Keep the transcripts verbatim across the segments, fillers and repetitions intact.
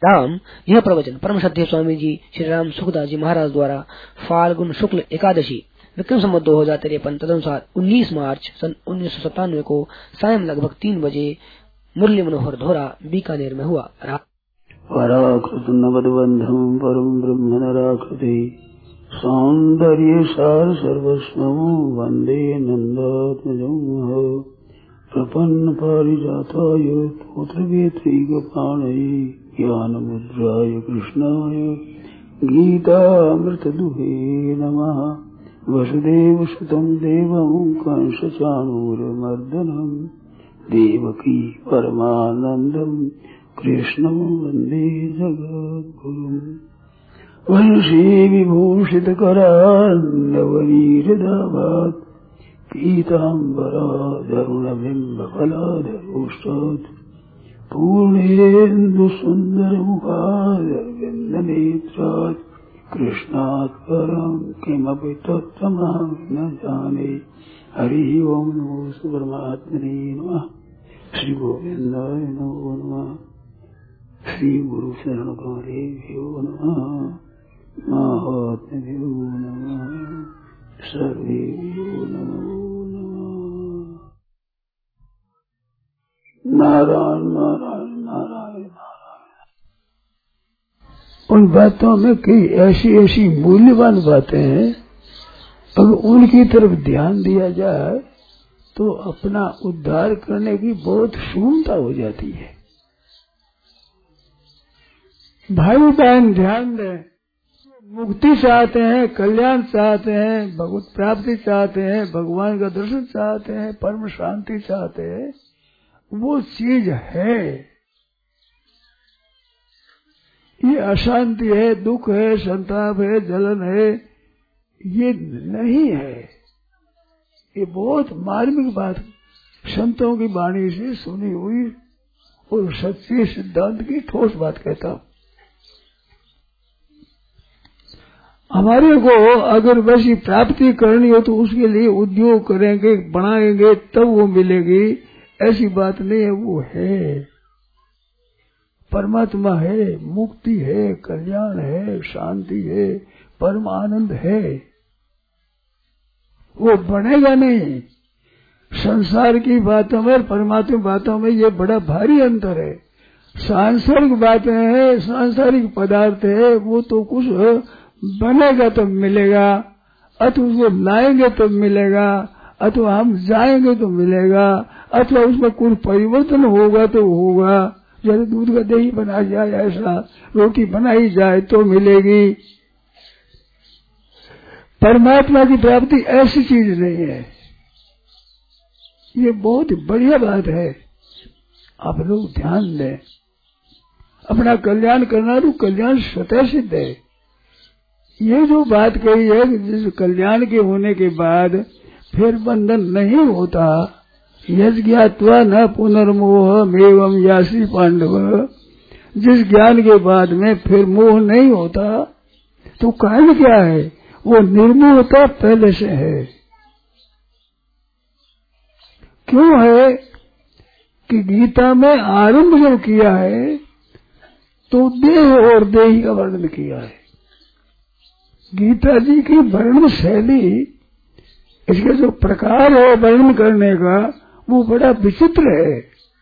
राम। यह प्रवचन परम श्रद्धेय स्वामी जी श्री राम सुखदास जी महाराज द्वारा फाल्गुन शुक्ल एकादशी विक्रम संवत दो हजार तिरपन तदनुसार उन्नीस मार्च सन उन्नीस सौ सत्तानवे को सायं लगभग तीन बजे मुरली मनोहर धोरा बीकानेर में हुआ। पराकृत नवद्बंधं परम ब्रह्म नराकृति सौंदर्य सार सर्वस्वं वंदे नंदात्मजं प्रपन्न पारिजाताय पुत्रवेत्रैकपाणये ज्ञानमुद्राय कृष्णाय गीतामृतदुहे नमः। वसुदेवसुतं देवं कंसचाणूरमर्दनं देवकी परमानन्दं कृष्णं वन्दे जगद्गुरुम्। वंशी विभूषितकरान्नवनीरदाभात् पीताम्बराधरुणबिम्बफलाधरोष्टात् पूर्णेन्दुसुन्दरमुखादरविन्दनेत्रात् कृष्णात् परं किमपि तत्त्वमहं न जाने। हरिः ओं नमो परमात्मने नमः। श्री गोविन्दाय नमो नमः। श्री गुरु शरण गौरेभ्यो नमः। महात्म्यो नमः। सर्वेभ्यो नमो नमः। नारायण नारायण नारायण नारायण। उन बातों में कई ऐसी ऐसी मूल्यवान बातें हैं, अगर उनकी तरफ ध्यान दिया जाए तो अपना उद्धार करने की बहुत क्षमता हो जाती है। भाई बहन ध्यान दें, मुक्ति चाहते हैं, कल्याण चाहते हैं, भगवत प्राप्ति चाहते हैं, भगवान का दर्शन चाहते हैं, परम शांति चाहते हैं, वो चीज है। ये अशांति है, दुख है, संताप है, जलन है, ये नहीं है। ये बहुत मार्मिक बात संतों की वाणी से सुनी हुई और सच्चे सिद्धांत की ठोस बात कहता हूं। हमारे को अगर वैसी प्राप्ति करनी हो तो उसके लिए उद्योग करेंगे, बनाएंगे, तब वो मिलेगी, ऐसी बात नहीं है। वो है, परमात्मा है, मुक्ति है, कल्याण है, शांति है, परम आनंद है। वो बनेगा नहीं। संसार की बातों में परमात्मा बातों में ये बड़ा भारी अंतर है। सांसारिक बातें हैं, सांसारिक पदार्थ है, वो तो कुछ बनेगा तो मिलेगा, अथवा उसको लाएंगे तो मिलेगा, अथवा हम जाएंगे तो मिलेगा, अथवा उसमें कोई परिवर्तन होगा तो होगा। जैसे दूध का दही बना जाए, ऐसा रोटी बनाई जाए तो मिलेगी। परमात्मा की प्राप्ति ऐसी चीज नहीं है। ये बहुत बढ़िया बात है, आप लोग ध्यान दें। अपना कल्याण करना तो कल्याण स्वतः सिद्ध है। ये जो बात कही है कि जिस कल्याण के होने के बाद फिर बंधन नहीं होता, यज ज्ञात्वा न पुनर्मोह मेवम यासी पांडव, जिस ज्ञान के बाद में फिर मोह नहीं होता तो कारण क्या है? वो निर्मोहता पहले से है। क्यों है कि गीता में आरंभ जब किया है तो देह और देही का वर्णन किया है। गीता जी की वर्णन शैली, इसके जो प्रकार है वर्णन करने का, वो बड़ा विचित्र है,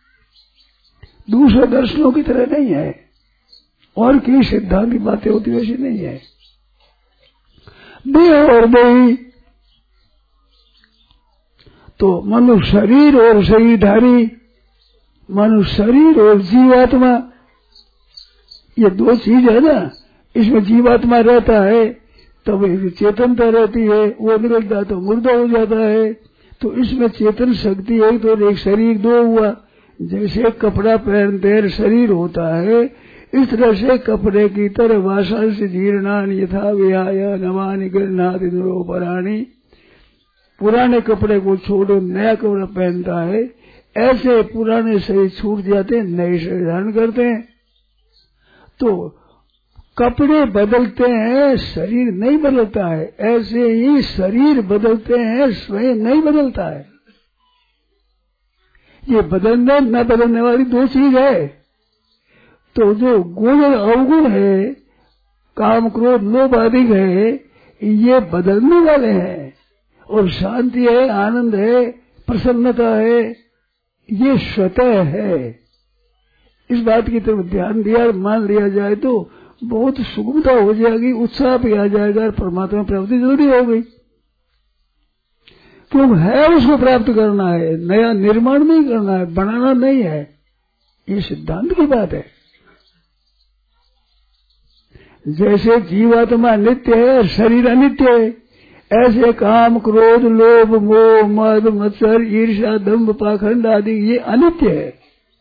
दूसरे दर्शनों की तरह नहीं है, और की सिद्धांत की बातें होती वैसी नहीं है। देह और देही तो मनुष्य शरीर और शरीरधारी, मनुष्य शरीर और जीवात्मा, ये दो चीज है ना। इसमें जीवात्मा रहता है तब तो चेतनता रहती है, वो निकलता तो मुर्दा हो जाता है। तो इसमें चेतन शक्ति है तो एक शरीर दो हुआ। जैसे कपड़ा पहनते हैं शरीर होता है, इस तरह से कपड़े की तरह वासा से जीर्णान यथा विहाय नवानि गृह्णाति दुरोपराणि, पुराने कपड़े को छोड़ो नया कपड़ा पहनता है, ऐसे पुराने शरीर छूट जाते हैं, नए शरीर धारण करते हैं। तो कपड़े बदलते हैं, शरीर नहीं बदलता है। ऐसे ही शरीर बदलते हैं, स्वयं नहीं बदलता है। ये बदलने न बदलने वाली दो चीज है। तो जो गुण और अवगुण है, काम क्रोध लोभ आदि है, ये बदलने वाले हैं। और शांति है, आनंद है, प्रसन्नता है, ये स्वतः है। इस बात की तरफ ध्यान दिया और मान लिया जाए तो बहुत सुगमता हो जाएगी, उत्साह भी आ जाएगा और परमात्मा प्राप्ति जल्दी हो गई। क्यों है उसको प्राप्त करना है, नया निर्माण नहीं करना है, बनाना नहीं है। ये सिद्धांत की बात है। जैसे जीवात्मा नित्य है और शरीर अनित्य है, ऐसे काम क्रोध लोभ मोह मद मत्सर ईर्ष्या दंभ पाखंड आदि ये अनित्य है।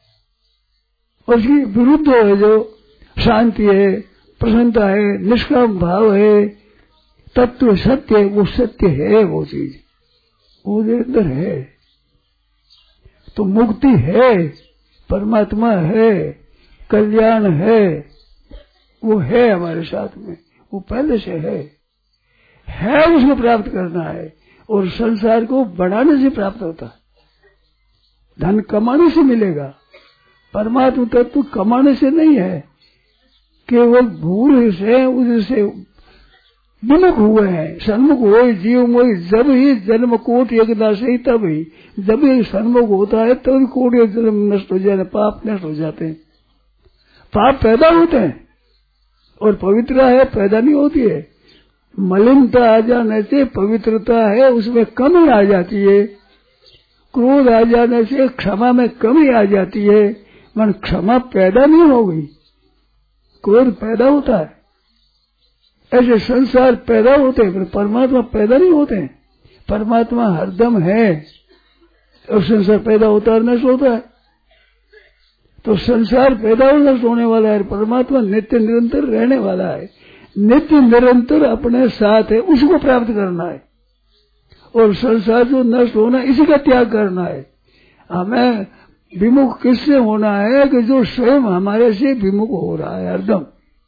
उसकी विरुद्ध है जो शांति है, प्रसन्नता है, निष्काम भाव है, तत्व सत्य है, वो सत्य है, वो चीज वो अंदर है। तो मुक्ति है, परमात्मा है, कल्याण है, वो है हमारे साथ में, वो पहले से है है उसको प्राप्त करना है। और संसार को बढ़ाने से प्राप्त होता है, धन कमाने से मिलेगा। परमात्मा तत्व कमाने से नहीं है, केवल भूल से उससे विमुख हुए हैं। सन्मुख हो जीव मोहि जब ही जन्म कोट यज्ञ से ही, तब ही जब ही सन्मुख होता है तभी तो कोट जन्म नष्ट हो जाते, पाप नष्ट हो जाते हैं। पाप पैदा होते हैं और पवित्रता है पैदा नहीं होती है। मलिनता आ जाने से पवित्रता है उसमें कमी आ जाती है, क्रोध आ जाने से क्षमा में कमी आ जाती है। मन क्षमा पैदा नहीं हो गई, क्रोध पैदा होता है। ऐसे संसार पैदा होते हैं पर परमात्मा पैदा नहीं होते हैं। परमात्मा हरदम है और संसार पैदा होता है नष्ट होता है। तो संसार पैदा और नष्ट होने वाला है, परमात्मा नित्य निरंतर रहने वाला है। नित्य निरंतर अपने साथ है, उसको प्राप्त करना है। और संसार जो नष्ट होना इसी का त्याग करना है। हमें विमुख किससे होना है कि जो स्वयं हमारे से विमुख हो रहा है हरदम।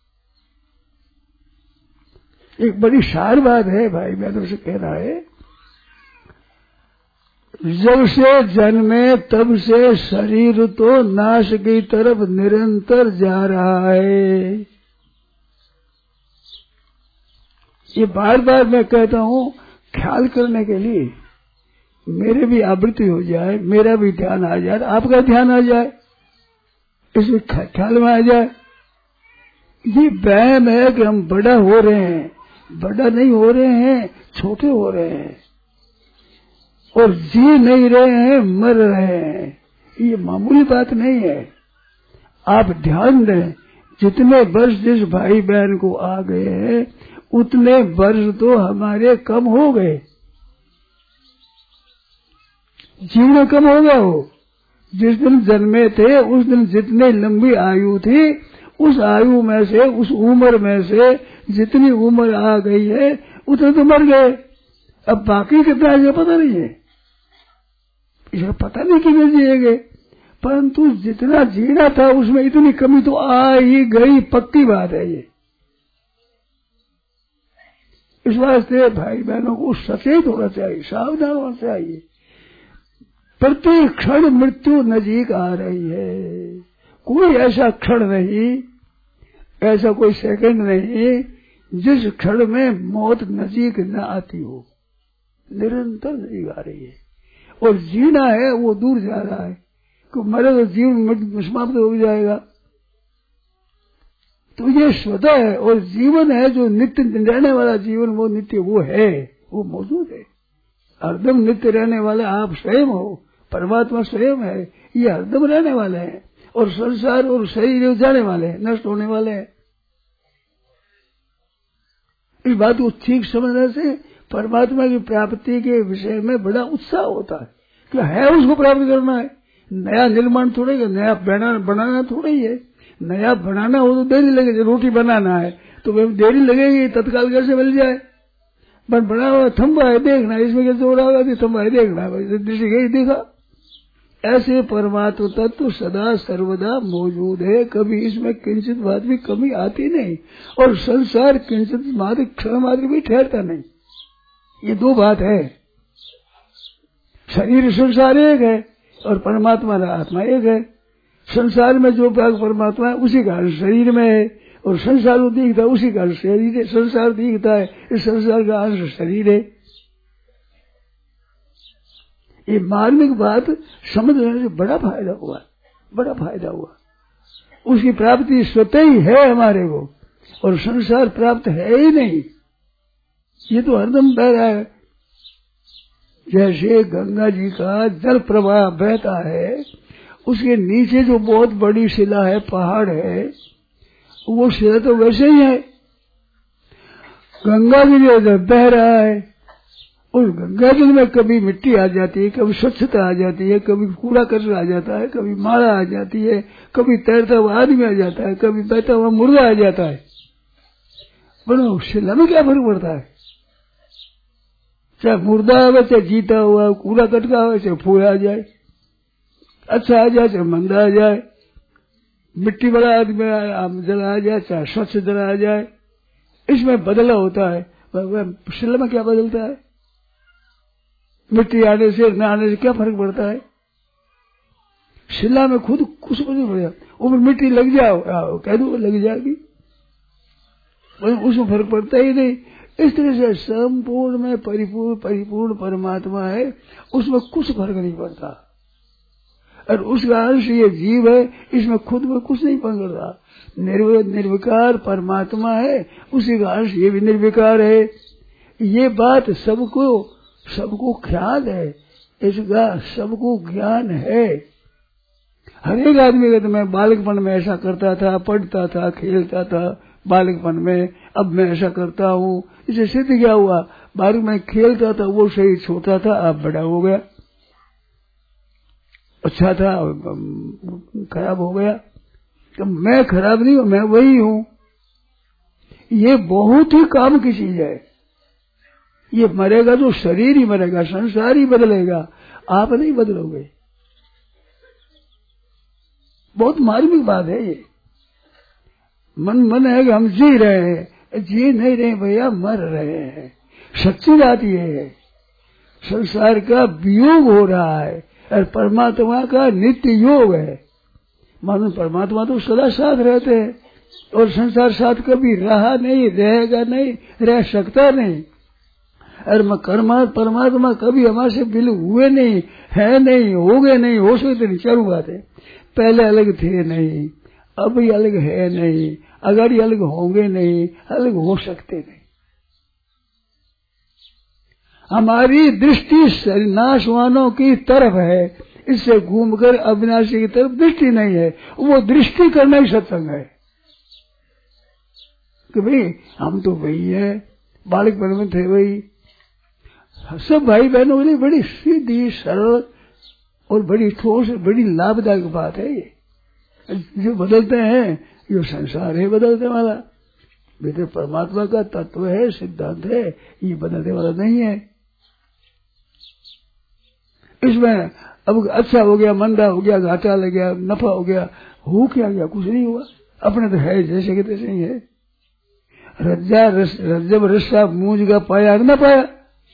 एक बड़ी सार बात है भाई, मैं तो कह रहा है, जब से जन्मे तब से शरीर तो नाश की तरफ निरंतर जा रहा है। ये बार बार मैं कहता हूँ ख्याल करने के लिए, मेरे भी आवृत्ति हो जाए, मेरा भी ध्यान आ जाए, आपका ध्यान आ जाए, इसमें ख्याल में आ जाए। ये वहम है कि हम बड़ा हो रहे हैं, बड़ा नहीं हो रहे हैं, छोटे हो रहे हैं और जी नहीं रहे हैं, मर रहे हैं। ये मामूली बात नहीं है। आप ध्यान दें, जितने वर्ष जिस भाई बहन को आ गए हैं उतने वर्ष तो हमारे कम हो गए, जीवन कम हो गया हो। जिस दिन जन्मे थे उस दिन जितनी लंबी आयु थी, उस आयु में से, उस उम्र में से जितनी उम्र आ गई है उतने तो मर गए। अब बाकी कितना है पता नहीं है, इसका पता नहीं कि जिएंगे, परंतु जितना जीना था उसमें इतनी कमी तो आ ही गई, पक्की बात है ये। इस वास्ते भाई बहनों को सचेत होना चाहिए, सावधान होना चाहिए। प्रति क्षण मृत्यु नजीक आ रही है। कोई ऐसा क्षण नहीं, ऐसा कोई सेकंड नहीं जिस क्षण में मौत नजीक न आती हो, निरंतर नजीक आ रही है। और जीना है वो दूर जा रहा है, क्योंकि मरे तो जीवन समाप्त हो जाएगा। तो ये स्वतः है और जीवन है जो नित्य रहने वाला जीवन, वो नित्य वो है, वो मौजूद है, हरदम नित्य रहने वाला आप स्वयं हो, परमात्मा स्वयं है, ये हरदम रहने वाले हैं। और संसार और शरीर जाने वाले हैं, नष्ट होने वाले हैं। इस बात को ठीक समझने से परमात्मा की प्राप्ति के विषय में बड़ा उत्साह होता है कि है उसको प्राप्त करना है। नया निर्माण थोड़े, नया बनाना बनाना थोड़ा ही है। नया बनाना हो तो देरी लगेगी, रोटी बनाना है तो देरी लगेगी, तत्काल कैसे मिल जाए। पर बना हुआ थम्बा है, देखना इसमें कैसे हो रहा होगा, थम्बा है देखना, दृष्टि गई देखा। ऐसे परमात्मा तत्व सदा सर्वदा मौजूद है, कभी इसमें किंचित बात भी कमी आती नहीं। और संसार किंचित मात्र क्षण मात्र भी ठहरता नहीं। ये दो बात है, शरीर संसार एक है और परमात्मा आत्मा एक है। संसार में जो भाग परमात्मा है उसी का अंश शरीर में है, और संसार को दिखता है उसी का अंश शरीर है। संसार दिखता है, इस संसार का अंश शरीर है। ये मार्मिक बात समझने से बड़ा फायदा हुआ, बड़ा फायदा हुआ। उसकी प्राप्ति स्वतः ही है हमारे को, और संसार प्राप्त है ही नहीं। ये तो हरदम बह रहा है। जैसे गंगा जी का जल प्रवाह बहता है, उसके नीचे जो बहुत बड़ी शिला है, पहाड़ है, वो शिला तो वैसे ही है। गंगा जी जो बह रहा है, उस गंगा जल में कभी मिट्टी आ जाती है, कभी स्वच्छता आ जाती है, कभी कूड़ा कचरा आ जाता है, कभी माला आ जाती है, कभी तैरता हुआ आदमी आ जाता है, कभी बहता हुआ मुर्गा आ जाता है। बोलो शिला में क्या फर्क पड़ता है? चाहे मुर्दा आवे, चाहे जीता हुआ, कूड़ा कटका हो, चाहे फूल आ जाए, अच्छा आ जाए, चाहे मंदा आ जाए, मिट्टी वाला आदमी जल आ जाए, चाहे स्वच्छ जल आ जाए, इसमें बदला होता है। शिला में क्या बदलता है? मिट्टी आने से न आने से क्या फर्क पड़ता है? शिला में खुद कुछ नहीं पड़ेगा, ऊपर मिट्टी लग जाओ कह दो लग जाएगी, उसमें फर्क पड़ता ही नहीं। इस तरह से संपूर्ण में परिपूर्ण परिपूर्ण परमात्मा है, उसमें कुछ फर्क नहीं पड़ता। और उसका अंश ये जीव है, इसमें खुद में कुछ नहीं पकड़ता। निर्व निर्विकार परमात्मा है, उसी का अंश ये भी निर्विकार है। ये बात सबको सबको ख्याल है, इसका सबको ज्ञान है। हर एक आदमी का तो मैं बालकपन में ऐसा करता था, पढ़ता था, खेलता था बालकपन में, अब मैं ऐसा करता हूँ। इसे सिद्ध क्या हुआ? बालक में खेलता था वो शरीर छोटा था, अब बड़ा हो गया, अच्छा था खराब हो गया। तो मैं खराब नहीं हूँ, मैं वही हूँ। ये बहुत ही काम की चीज है। ये मरेगा तो शरीर ही मरेगा, संसार ही बदलेगा, आप नहीं बदलोगे। बहुत मार्मिक बात है ये। मन मन है कि हम जी रहे हैं, जी नहीं रहे भैया, मर रहे हैं। सच्ची बात ये है, संसार का वियोग हो रहा है और परमात्मा का नित्य योग है। मानो परमात्मा तो सदा साथ रहते हैं, और संसार साथ कभी रहा नहीं, रहेगा नहीं, रह सकता नहीं। और मैं कर्मा परमात्मा कभी हमारे से बिल हुए नहीं, है नहीं, हो गए नहीं, हो सकते नहीं। चारों बातें पहले अलग थे नहीं, अब ये अलग है नहीं, अगर ये अलग होंगे नहीं, अलग हो सकते नहीं। हमारी दृष्टि नाशवानों की तरफ है, इससे घूमकर अविनाशी की तरफ दृष्टि नहीं है। वो दृष्टि करना ही सत्संग है कि भाई हम तो वही है, बालकपन में थे वही। सब भाई बहनों के लिए बड़ी सीधी सरल और बड़ी ठोस बड़ी लाभदायक बात है ये। जो बदलते हैं, जो संसार है बदलने वाला, भीतर परमात्मा का तत्व है, सिद्धांत है, ये बदलने वाला नहीं है। इसमें अब अच्छा हो गया, मंदा हो गया, घाटा लग गया, नफा हो गया, हो क्या गया? कुछ नहीं हुआ, अपने तो है जैसे के तैसे ही है। रज्जा रस, जब रस्सा मूंज का पाया न पाया,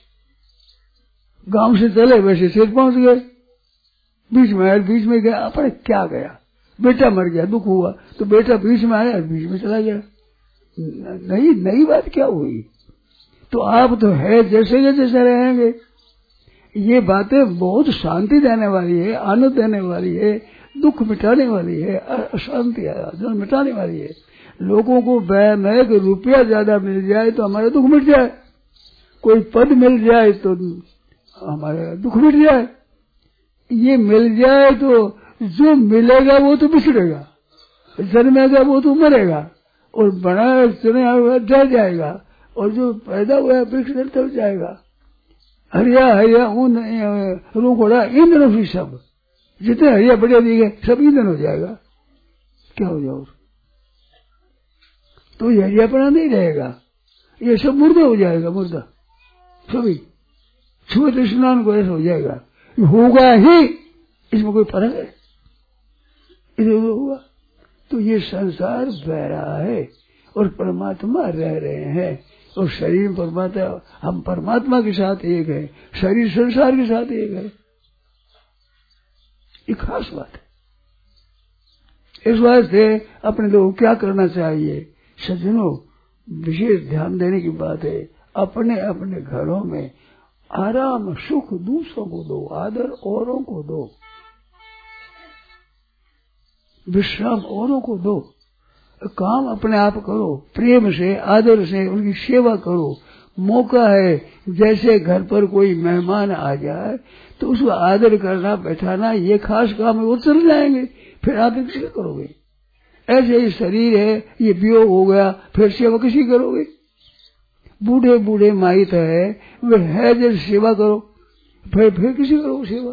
गांव से चले वैसे शेर पहुंच गए, बीच में आया, बीच में गया, अपने क्या गया? बेटा मर गया, दुख हुआ, तो बेटा बीच में आया, बीच में चला गया। नई नई बात क्या हुई? तो आप तो है जैसे के जैसे रहेंगे। ये बातें बहुत शांति देने वाली है, आनंद देने वाली है, दुख मिटाने वाली है, अशांति मिटाने वाली है। लोगों को वहम है कि रुपया ज्यादा मिल जाए तो हमारा दुख मिट जाए, कोई पद मिल जाए तो हमारा दुख मिट जाए। ये मिल जाए तो जो मिलेगा वो तो बिछड़ेगा, जन्मेगा वो तो मरेगा, और बड़ा चुना हुआ डर जाएगा, और जो पैदा हुआ वृक्ष तब जाएगा। हरिया हरिया ऊन रोकोड़ा ईंधन भी सब, जितने हरिया बढ़िया दिए सब ईंधन हो जाएगा। क्या हो जाओ? तो ये हरियापना नहीं रहेगा, ये सब मुर्दा हो जाएगा, मुर्दा सभी छुए स्नान को ऐसा हो जाएगा। होगा ही, इसमें कोई फर्क है? इधर हुआ तो ये संसार बह रहा है और परमात्मा रह रहे हैं, और शरीर परमात्मा, हम परमात्मा के साथ एक है, शरीर संसार के साथ एक है। ये खास बात है। इस वास्ते अपने लोगों को क्या करना चाहिए सज्जनों, विशेष ध्यान देने की बात है। अपने अपने घरों में आराम सुख दूसरों को दो, आदर औरों को दो, विश्राम औरों को दो, काम अपने आप करो, प्रेम से आदर से उनकी सेवा करो। मौका है जैसे घर पर कोई मेहमान आ जाए तो उसको आदर करना बैठाना ये खास काम है, वो चल जाएंगे, फिर आदर किसी करोगे। ऐसे ही शरीर है, ये वियोग हो गया, फिर सेवा किसी करोगे। बूढ़े बूढ़े माहित है वे है जैसे सेवा करो, फिर फिर किसी करो सेवा।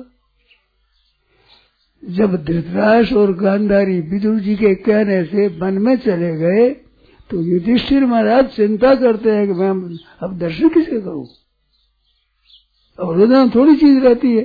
जब धृतराष्ट्र और गांधारी विदुर जी के कहने से वन में चले गए तो युधिष्ठिर महाराज चिंता करते हैं कि मैं अब दर्शन किसे करूं, और रोजाना थोड़ी चीज रहती है,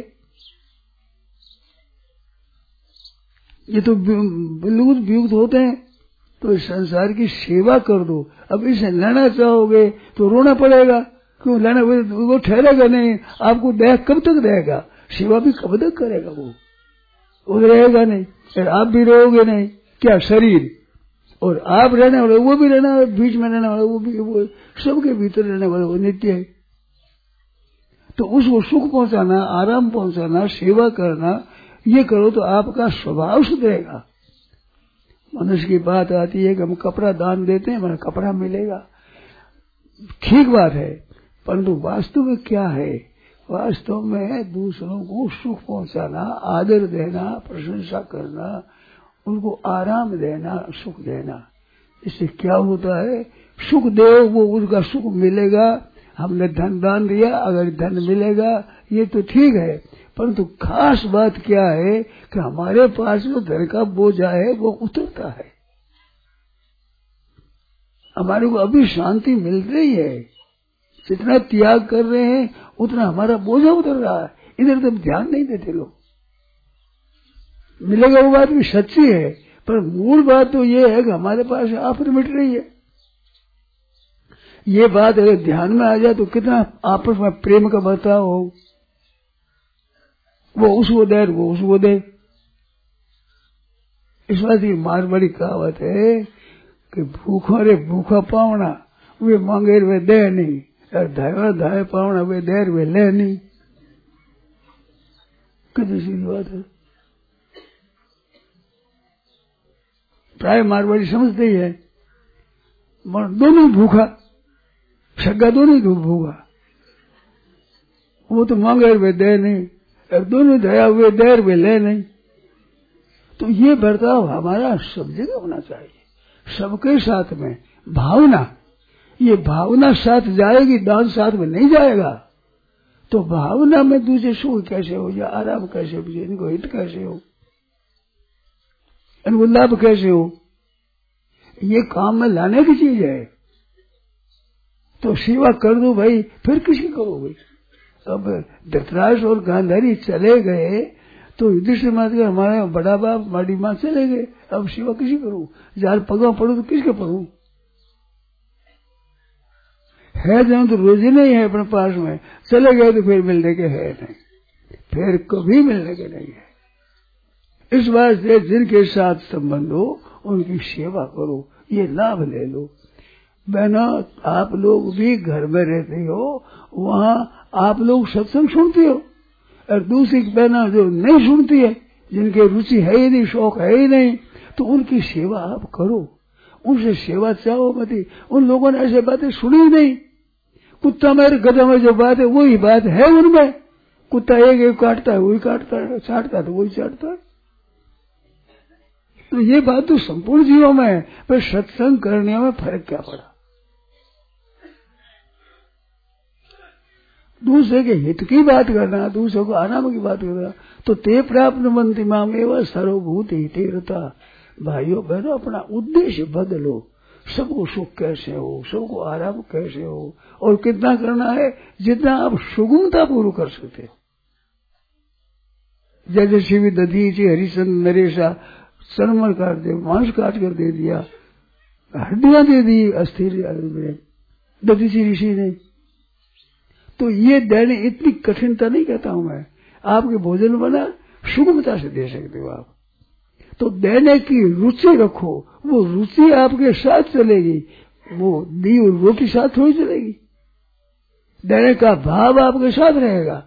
ये तो बिल्कुल वियुक्त होते हैं। तो इस संसार की सेवा कर दो। अब इसे लेना चाहोगे तो रोना पड़ेगा, क्यों लेना, वो ठहरेगा नहीं, आपको दया कब तक देगा, सेवा भी कब तक करेगा, वो वो रहेगा नहीं, फिर आप भी रहोगे नहीं। क्या शरीर और आप रहने वाले, वो भी रहने वाले, बीच में रहने वाले, वो भी, वो सबके भीतर रहने वाले, वो नित्य है। तो उसको सुख पहुंचाना, आराम पहुंचाना, सेवा करना, ये करो तो आपका स्वभाव सुधरेगा। मनुष्य की बात आती है कि हम कपड़ा दान देते हैं, हमारा कपड़ा मिलेगा, ठीक बात है, परंतु वास्तव में क्या है, वास्तव में दूसरों को सुख पहुंचाना, आदर देना, प्रशंसा करना, उनको आराम देना, सुख देना। इससे क्या होता है, सुख दो वो उसका सुख मिलेगा। हमने धन दान दिया, अगर धन मिलेगा ये तो ठीक है, परंतु खास बात क्या है कि हमारे पास जो धन का बोझा है वो उतरता है, हमारे को अभी शांति मिल रही है। जितना त्याग कर रहे हैं उतना हमारा बोझा उतर रहा है, इधर तो ध्यान नहीं देते लोग। मिलेगा वो बात भी सच्ची है, पर मूल बात तो ये है कि हमारे पास आफत मिट रही है। ये बात अगर ध्यान में आ जाए तो कितना आपस में प्रेम का बर्ताव हो, वो उसको दे, वो उसको दे। इस बात की मारवाड़ी कहावत है कि भूखा रे भूखा पावना वे मांगे वे दे नहीं, और धाया धाय पावना वे देर वे ले नहीं। कितनी सीधी बात है, प्राय मारवाड़ी समझते ही है। दोनों भूखा, सगा दोनों भूखा, वो तो मांगे वे दे नहीं, और दोनों दया हुए देर वे ले नहीं। तो ये बर्ताव हमारा सब जगह होना चाहिए, सबके साथ में भावना। ये भावना साथ जाएगी, दान साथ में नहीं जाएगा। तो भावना में दूसरे सुख कैसे हो, या आराम कैसे हो, इनको हित कैसे हो, इनको लाभ कैसे हो, ये काम में लाने की चीज है। तो सेवा कर दो भाई, फिर किसी करोगे। अब धृतराष्ट्र और गांधारी चले गए तो युधिष्ठिर महाराज हमारा बड़ा बाप बड़ी माँ चले गए, अब सेवा किसी करूं, जार पगवा पड़ू तो किसके पढ़ू, है जाऊं तो रोजी नहीं है अपने पास में, चले गए तो फिर मिलने के है नहीं, फिर कभी मिलने के नहीं है। इस वास्ते जिनके साथ संबंध हो उनकी सेवा करो, ये लाभ ले लो। बहना आप लोग भी घर में रहते हो, वहाँ आप लोग सत्संग सुनते हो, और दूसरी बहना जो नहीं सुनती है, जिनके रुचि है ही नहीं, शौक है ही नहीं, तो उनकी सेवा आप करो, उनसे सेवा चाहो मत। उन लोगों ने ऐसे बातें सुनी ही नहीं। कुत्ता मेरे गधा में जो बात है वही बात है उनमें। कुत्ता एक एक काटता है वही काटता है, चाटता है तो वही चाटता है। तो ये बात तो संपूर्ण जीवों में है, पर सत्संग करने में फर्क क्या पड़ा। दूसरे के हित की बात करना, दूसरों को आराम की बात करना, तो ते प्राप्त बनती माम एवं सर्वभूत हितेरता। भाइयों बहनों, अपना उद्देश्य बदलो। सबको सुख कैसे हो, सबको आराम कैसे हो, और कितना करना है, जितना आप सुगमता पूर्व कर सकते हो। जैसे शिवी दधी जी हरिचंद नरेशा चरमर काट दे, मांस काट कर दे दिया, हड्डियां दे दी अस्थिर दधी जी ऋषि ने। तो ये देने इतनी कठिनता नहीं कहता हूं मैं, आपके भोजन बना सुगमता से दे सकते हो आप। तो देने की रुचि रखो, वो रुचि आपके साथ चलेगी, वो दी और वो के साथ थोड़ी चलेगी। देने का भाव आपके साथ रहेगा।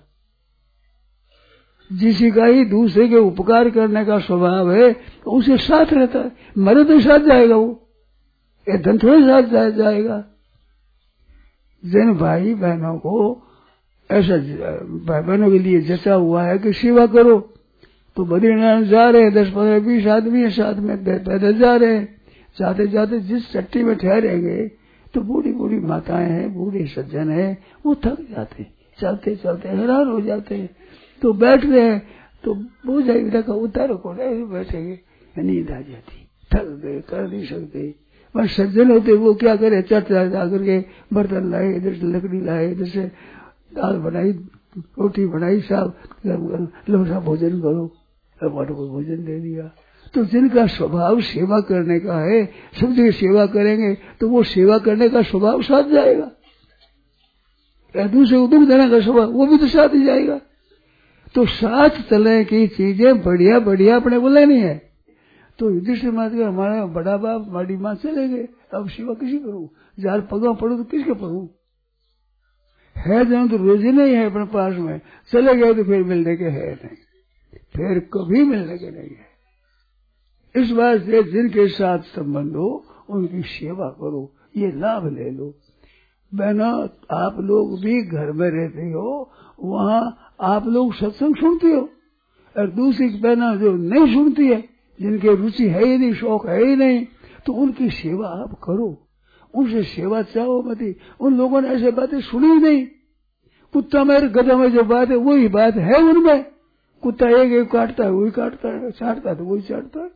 जिसी का ही दूसरे के उपकार करने का स्वभाव है तो उसे साथ रहता है, मरे तो साथ जाएगा, वो ये धन थोड़े साथ जा, जाएगा। जिन भाई बहनों को ऐसा भाई बहनों के लिए जचा हुआ है कि सेवा करो, तो बद्रीनाथ जा रहे दस पंद्रह बीस आदमी साथ में पैदल जा रहे हैं, जाते जाते जिस चट्टी में ठहरेंगे तो बूढ़ी बूढ़ी माताएं हैं, बूढ़े सज्जन हैं, वो थक जाते, चलते चलते हैरान हो जाते हैं, तो बैठ रहे हैं तो बोझ का उतारो को बैठेंगे, नींद आ जाती, थक गए, कर नहीं सकते। बस सज्जन होते वो क्या करे, चट जाकर के बर्तन लाए, इधर से लकड़ी लाए, इधर से दाल बनाई, रोटी बनाई, साहब लो साहब भोजन करो, टमाटो को भोजन दे दिया। तो जिनका स्वभाव सेवा करने का है, सब जगह सेवा करेंगे तो वो सेवा करने का स्वभाव साथ जाएगा। या दूसरे को दुख देने का स्वभाव वो भी तो साथ ही जाएगा। तो साथ चलने की चीजें बढ़िया बढ़िया अपने को लेनी है। तो युधिष्ठिर महाराज का हमारा बड़ा बाप हमारी माँ चले गए, अब सेवा किसी करूं, जार पगा पढ़ू तो किसके पढ़ू, है जब तो रोज ही नहीं है अपने पास में, चले गए तो फिर मिलने के है नहीं, फिर कभी मिलने के नहीं है। इस बात से जिनके साथ संबंध हो उनकी सेवा करो, ये लाभ ले लो। बहनों आप लोग भी घर में रहते हो, वहाँ आप लोग सत्संग सुनते हो, और दूसरी बहना जो नहीं सुनती है, जिनके रुचि है ही नहीं, शौक है ही नहीं, तो उनकी सेवा आप करो, उनसे सेवा चाहो मत। उन लोगों ने ऐसे बातें सुनी ही नहीं। कुत्ता मेरे गधा में जो बात है वही बात है उनमें। कुत्ता एक एक काटता है वही काटता है, चाटता है तो वही चाटता है।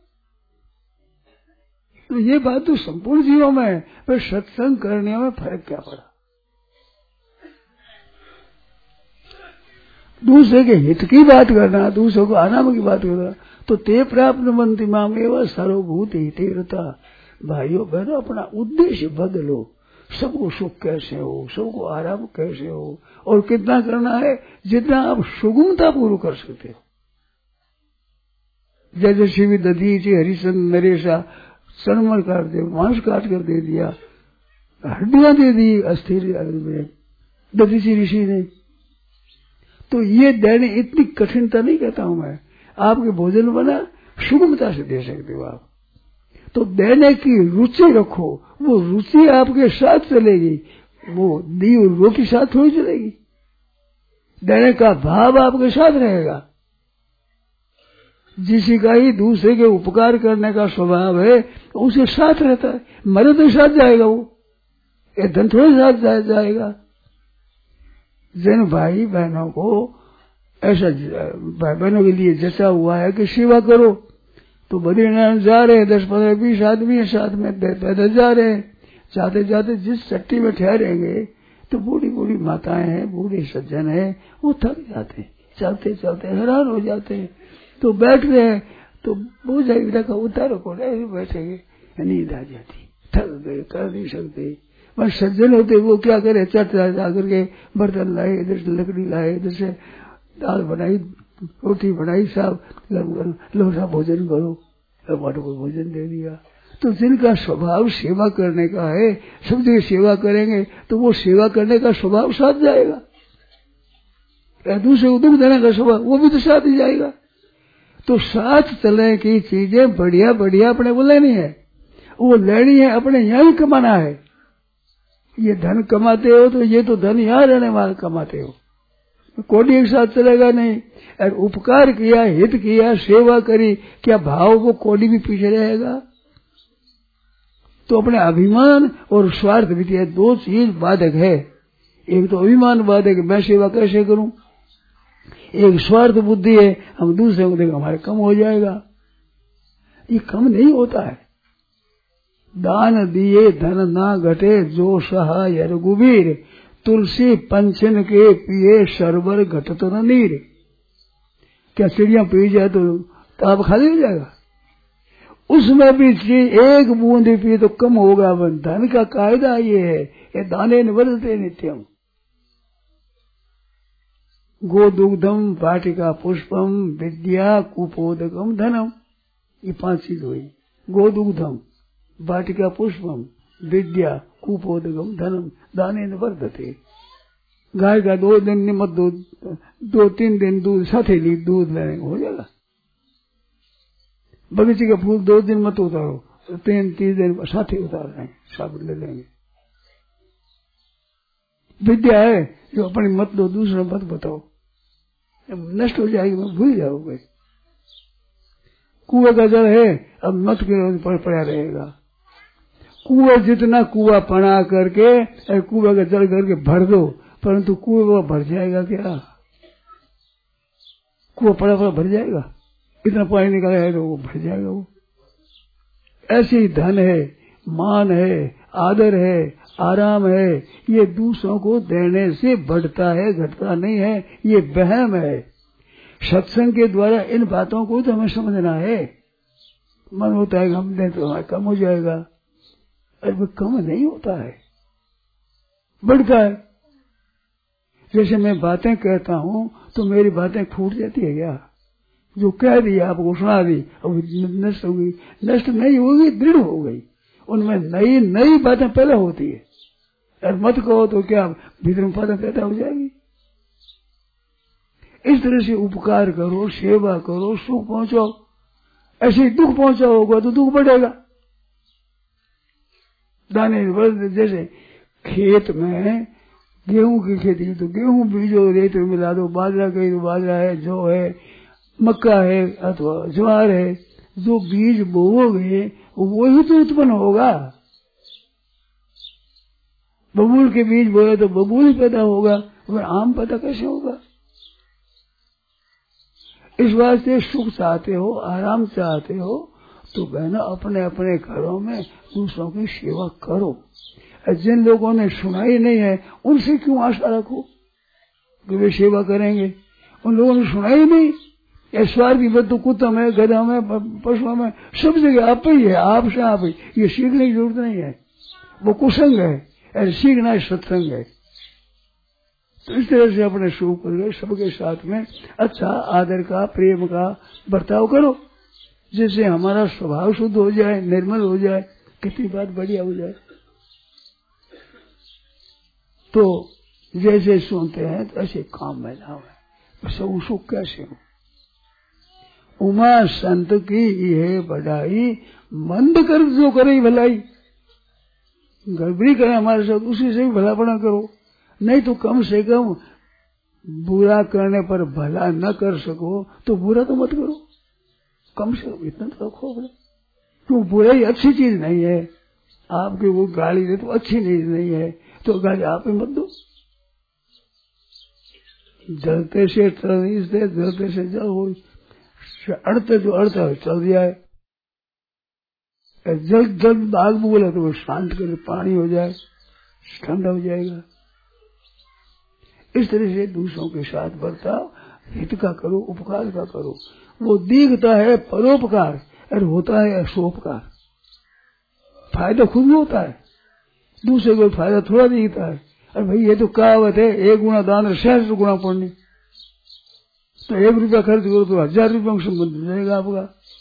तो ये बात तो संपूर्ण जीवों में है, पर सत्संग करने में फर्क क्या पड़ा। दूसरे के हित की बात करना, दूसरे को आराम की बात करना, तो ते प्राप्त बनती माम एवं सर्वभूत हिते रहता। भाइयों बहनों अपना उद्देश्य बदलो, सबको सुख कैसे हो, सबको आराम कैसे हो, और कितना करना है, जितना आप सुगमता पूर्व कर सकते हो। जैसे शिवी दधी जी हरिचंद नरेशा सनमर काट दे, मांस काट कर दे दिया, हड्डियां दे दी अस्थिर दधीची ऋषि ने। तो ये देने इतनी कठिनता नहीं कहता हूं मैं, आपके भोजन बना सुगमता से दे सकते हो आप। तो देने की रुचि रखो, वो रुचि आपके साथ चलेगी, वो दी और वो के साथ थोड़ी चलेगी। देने का भाव आपके साथ रहेगा। जिसी का ही दूसरे के उपकार करने का स्वभाव है उसे साथ रहता है, मरे तो साथ जाएगा, वो ये धन थोड़े साथ जा, जाएगा। जिन भाई बहनों को ऐसा भाई बहनों के लिए जचा हुआ है कि सेवा करो, तो बद्रीनाथ जा रहे दस पंद्रह बीस आदमी साथ में पैदल जा रहे हैं, जाते जाते जिस चट्टी में ठहरेंगे तो बूढ़ी बूढ़ी माताएं हैं, बूढ़े सज्जन हैं, वो थक जाते, चलते चलते हैरान हो जाते हैं, तो बैठ रहे हैं तो बोझ का उतारो को बैठेंगे, नींद आ जाती, थक गए, कर नहीं सकते। बस सज्जन होते वो क्या करे, चट जाकर के बर्तन लाए, इधर से लकड़ी लाए, इधर से दाल बनाई, रोटी बनाई, साहब लो साहब भोजन करो, टमाटो को भोजन दे दिया। तो जिनका स्वभाव सेवा करने का है, सब जगह सेवा करेंगे तो वो सेवा करने का स्वभाव साथ जाएगा। या दूसरे को दुख देने का स्वभाव वो भी तो साथ ही जाएगा। तो साथ चलने की चीजें बढ़िया बढ़िया अपने को लेनी है, वो लेनी है अपने यहाँ ही कमाना है। ये धन कमाते हो तो ये तो धन यहाँ रहने वाले कमाते हो, कोडी एक साथ चलेगा नहीं। और उपकार किया, हित किया, सेवा करी, क्या भाव वो कोडी भी पीछे रहेगा। तो अपने अभिमान और स्वार्थ भी दो चीज बाधक है। एक तो अभिमान बाधक, मैं सेवा कैसे करूं, एक स्वार्थ बुद्धि है, हम दूसरे को देखें हमारे कम हो जाएगा। ये कम नहीं होता है। दान दिए धन ना घटे, जो सहाय रघुवीर, तुलसी पंचन के पिए सरवर घटत न नीर। क्या चिड़िया पी जाए तो ताप खाली हो जाएगा, उसमें भी एक बूंद पी तो कम होगा। धन का कायदा ये है, ये दाने निवर्तते नित्यम। गोदुग्धम वाटिका पुष्पम विद्या कुपोदकम धनम। ये पांच चीज हुई। गोदुग्धम, वाटिका पुष्पम, विद्या, कुपोदगम, धनम, दानेन वर्धते। गाय का दो दिन निमत दूध, दो तीन दिन दूध साथ ही दूध लेने हो जाएगा। बगीचे का फूल दो दिन मत उतारो, तीन तीन दिन साथ ही उतार रहे हैं, साबुत ले लेंगे। विद्या है जो अपनी मत दो, दूसरा मत बताओ, नष्ट हो जाएगी, मैं भूल जाओगे। कुएं का जल है, अब मत के पड़ पड़ा रहेगा। कुएं जितना कुआ पड़ा करके कुएं का जल करके भर दो, परंतु कुएं भर जाएगा क्या? कुआ पड़ा पड़ा भर जाएगा? इतना पानी निकाला है तो वो भर जाएगा। वो ऐसे ही धन है, मान है, आदर है, आराम है, ये दूसरों को देने से बढ़ता है, घटता नहीं है, ये वहम है। सत्संग के द्वारा इन बातों को तो हमें समझना है। मन होता है हम दें तो हमारा कम हो जाएगा, अरे वो कम नहीं होता है, बढ़ता है। जैसे मैं बातें कहता हूँ तो मेरी बातें फूट जाती है क्या? जो कह दी आपको सुना दी, अब नष्ट हो गई, नष्ट नहीं होगी, दृढ़ हो गई। उनमें नई नई बातें पैदा होती है। और मत कहो तो क्या भीतर में बातें पैदा हो जाएगी। इस तरह से उपकार करो, सेवा करो, सुख पहुंचाओ। ऐसे ही दुख पहुंचाओगे तो दुख बढ़ेगा। दाने जैसे खेत में गेहूं की खेती, तो गेहूं बीजो रेत में मिला दो, बाजरा कहीं तो बाजरा है, जौ है, मक्का है अथवा ज्वार है, जो बीज बोओगे वही तो उत्पन्न होगा। बबूल के बीज बोए तो बबूल ही पैदा होगा, और आम पैदा कैसे होगा? इस वास्ते सुख चाहते हो, आराम चाहते हो तो बहनों अपने अपने घरों में दूसरों की सेवा करो। जिन लोगों ने सुना ही नहीं है उनसे क्यों आशा रखो कि वे सेवा करेंगे? उन लोगों ने सुना ही नहीं। स्वार्थी बद्ध कुत्तों में, गधों में, पशुओं में, सब जगह आप ही है, आपसे आप ही। ये सीखने की जरूरत नहीं है, वो कुसंग है, ऐसे सीखना सत्संग है। तो इस तरह से अपने सुख कर सबके साथ में अच्छा आदर का, प्रेम का बर्ताव करो, जिससे हमारा स्वभाव शुद्ध हो जाए, निर्मल हो जाए, कितनी बात बढ़िया हो जाए। तो जैसे सुनते हैं तो ऐसे काम में ना हो, सब सुख कैसे हो। उमा संत की ये बढ़ाई, मंद कर जो करे भलाई। गड़बड़ी करे हमारे साथ, उसी से भी भलापना करो। नहीं तो कम से कम बुरा करने पर भला न कर सको तो बुरा तो मत करो, कम से कम इतना तो रखो। क्यों बुराई अच्छी चीज नहीं है। आपकी वो गाली दे तो अच्छी चीज नहीं है, तो गाली आप ही मत दो। जलते से तरीस दे, जलते से जल हो, अड़ते जो अड़ता है चल जाए। जल्द जल्द आग बोले तो वो शांत करे, पानी हो जाए, ठंडा हो जाएगा। इस तरह से दूसरों के साथ बर्ताव, हित का करो, उपकार का करो। वो दिखता है परोपकार और होता है अशोपकार। फायदा खुद भी होता है, दूसरे को फायदा थोड़ा दिखता है। अरे भाई ये तो कहावत है, एक गुना दान सहस्त्र गुना पुण्य। तो एक रुपया खर्च करो तो हजार रुपया में संबंध मिलेगा आपका।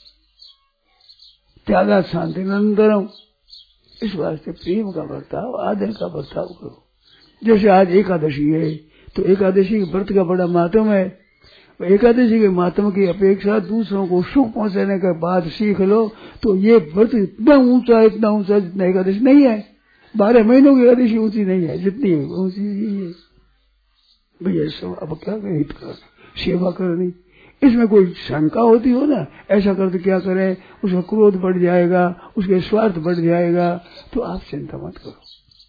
त्यागा शांति निरंतरम। इस वास्ते प्रेम का बर्ताव, आदर का बर्ताव करो। जैसे आज एकादशी है तो एकादशी के व्रत का बड़ा महत्व है। एकादशी के महत्व की अपेक्षा दूसरों को सुख पहुंचाने का बात सीख लो तो ये व्रत इतना ऊंचा इतना ऊंचा जितना एकादशी नहीं है। बारह महीनों की एकादशी ऊंची नहीं है, जितनी ऊंची है भैया। सब अब क्या करें, हित कर सेवा करनी। इसमें कोई शंका होती हो ना, ऐसा करते क्या करें, उसका क्रोध बढ़ जाएगा, उसके स्वार्थ बढ़ जाएगा, तो आप चिंता मत करो।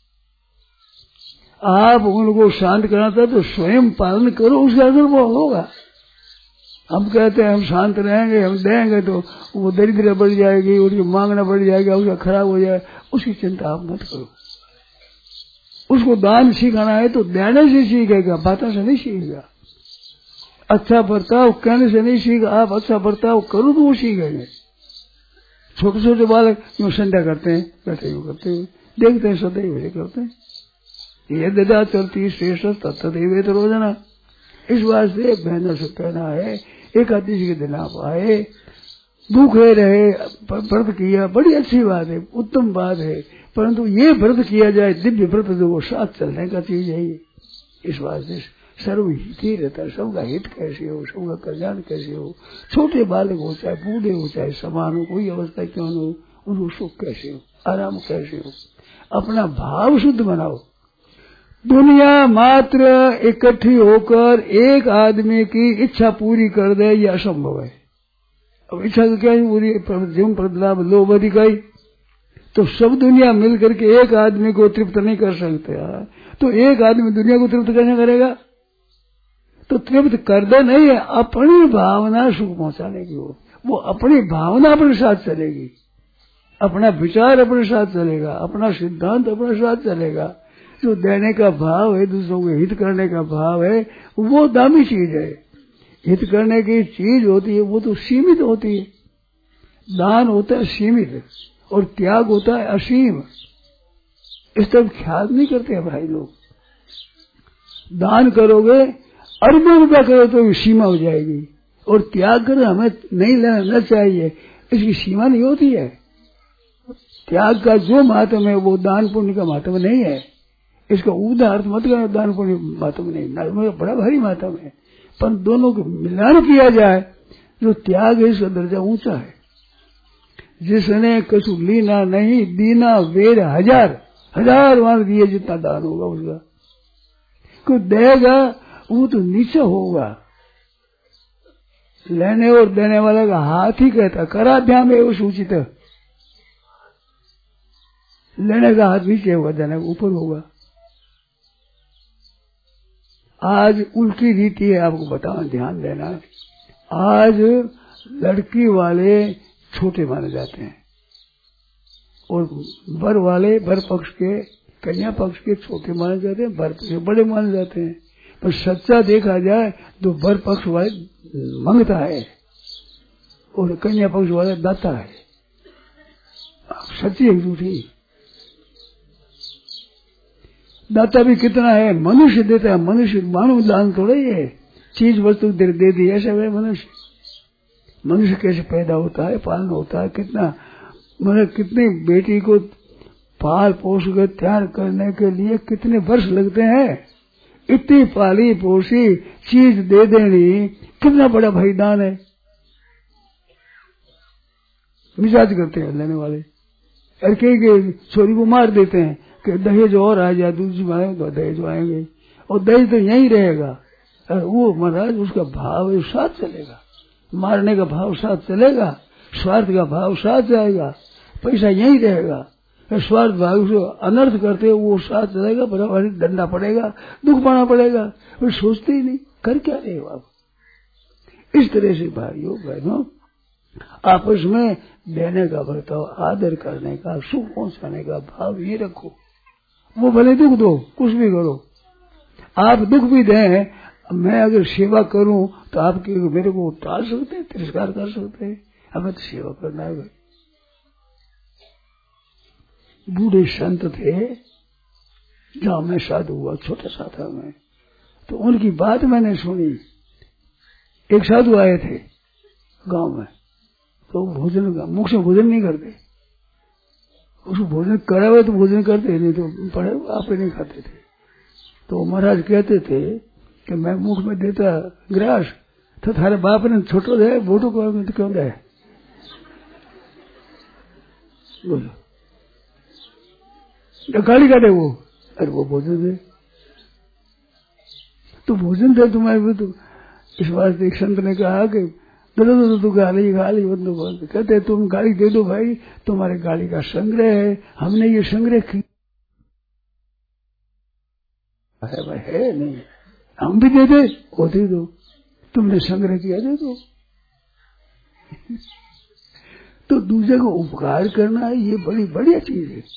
आप उनको शांत कराना था तो स्वयं पालन करो, उसका असर वो होगा। हम कहते हैं हम शांत रहेंगे, हम देंगे तो वो दरिद्र बढ़ जाएगी, उनकी मांगना बढ़ जाएगा, उसका खराब हो जाए, उसकी चिंता आप मत करो। उसको दान सिखाना है तो देने से सीखेगा, बातों से नहीं सीखेगा। अच्छा बर्ताव कहने से नहीं सीखेगा, आप अच्छा बर्ताव करो तो वो सीखेंगे। छोटे छोटे बालक जो संध्या करते हैं, बैठे हुए करते हुए देखते हैं, सदैव वे करते हैं। ये ददा चलती श्रेष्ठ तत्देवे तो रोजाना। इस वास्ते बहनों से कहना है, एकादशी के दिन आप आए, भूखे रहे, व्रत किया, बड़ी अच्छी बात है, उत्तम बात है, परंतु ये व्रत किया जाए दिव्य व्रत जो वो साथ चलने का चीज है। ये इस वास्ते सर्वहित ही रहता है। सबका हित कैसे हो, सबका कल्याण कैसे हो, छोटे बालक हो चाहे बूढ़े हो चाहे समान हो, कोई अवस्था क्यों न हो, उनको सुख कैसे हो, आराम कैसे हो, अपना भाव शुद्ध बनाओ। दुनिया मात्र इकट्ठी होकर एक आदमी की इच्छा पूरी कर दे ये असंभव है। अब इच्छा तो क्या है पूरी, जीवन प्रलाभ लोभ अधिकाई, तो सब दुनिया मिल करके एक आदमी को तृप्त नहीं कर सकते। तो एक आदमी दुनिया को तृप्त करने करेगा तो तृप्त कर दे नहीं है, अपनी भावना सुख पहुंचाने की हो, वो अपनी भावना अपने साथ चलेगी, अपना विचार अपने साथ चलेगा, अपना सिद्धांत अपने साथ चलेगा। जो देने का भाव है, दूसरों को हित करने का भाव है, वो दामी चीज है। हित करने की चीज होती है वो तो सीमित होती है। दान होता है सीमित और त्याग होता है असीम। इस तरफ ख्याल नहीं करते भाई लोग। दान करोगे अरबों रुपया करो तो सीमा हो जाएगी, और त्याग करो हमें नहीं लेना चाहिए, इसकी सीमा नहीं होती है। त्याग का जो मातम है वो दान पुण्य का मातम नहीं है। इसका उदाहरण मत करो, दान पुण्य मातम नहीं, बड़ा भारी मातम है। पर दोनों को मिलान किया जाए, जो त्याग है इसका दर्जा ऊंचा है। जिसने कछु लीना नहीं दीना वेर हजार, हजार बार दिए जितना दान होगा उसका, कोई देगा वो तो नीचे होगा। लेने और देने वाले का हाथ ही कहता कराध्याम है वो सूचित, लेने का हाथ नीचे होगा, देने का ऊपर होगा। आज उल्टी रीति है, आपको बताओ, ध्यान देना। आज लड़की वाले छोटे माने जाते हैं और वर वाले, वर पक्ष के, कन्या पक्ष के छोटे माने जाते हैं, वर पक्ष के बड़े माने जाते हैं। पर सच्चा देखा जाए तो वर पक्ष वाले मांगता है और कन्या पक्ष वाले दाता है। सच्ची एक झूठी। दाता भी कितना है, मनुष्य देता है। मनुष्य मानव दान थोड़ा ही है, चीज वस्तु दे, दे दी ऐसा है मनुष्य। मनुष्य कैसे पैदा होता है, पालन होता है, कितना मतलब कितनी बेटी को पाल पोष कर तैयार करने के लिए कितने वर्ष लगते हैं। इतनी पाली पोसी चीज दे देनी कितना बड़ा भाईदान है। मिजाज करते हैं लेने वाले, और कई छोरी को मार देते हैं कि दहेज और आ जाए, दूसरी मारे तो दहेज आएंगे, और दहेज तो यहीं रहेगा। और वो महाराज उसका भाव साथ चलेगा, मारने का भाव साथ चलेगा, स्वार्थ का भाव साथ जाएगा, पैसा यहीं रहेगा। स्वार्थ भाव से अनर्थ करते वो साथ चलेगा, बराबर डंडा पड़ेगा, दुख पाना पड़ेगा। वो सोचते ही नहीं, कर क्या रहे हो आप। इस तरह से भाइयों बहनों आपस में देने का बर्ताव, आदर करने का, सुख पहुंचाने का भाव ये रखो। वो भले दुख दो, कुछ भी करो, आप दुख भी दें, मैं अगर सेवा करूं तो आपके मेरे को टाल सकते हैं, तिरस्कार कर सकते हैं, हमें तो सेवा करना है भाई। बूढ़े संत थे, जहां मैं साधु हुआ, छोटा सा था मैं, तो उनकी बात मैंने सुनी। एक साधु आए थे गांव में, तो भोजन का मुख से भोजन नहीं करते, उसको भोजन करा हुआ तो भोजन करते नहीं, तो पड़े आप नहीं खाते थे। तो महाराज कहते थे कि मैं मुख में देता ग्रास तो थारे बाप ने छोटो दे बोटो को तो क्यों दे, बोलो गाली काटे वो, अरे वो भोजन दे तो भोजन दे तुम्हारे। तो इस बात एक संत ने कहा कि दो दो तो गाली गाली बंदो बोलते, कहते तुम गाली दे दो भाई, तुम्हारे गाली का संग्रह है, हमने ये संग्रह किया है भाई, है नहीं, हम भी दे दे, वो दे दो, तुमने संग्रह किया दे दो। तो दूसरे को उपकार करना है, ये बड़ी बढ़िया चीज है।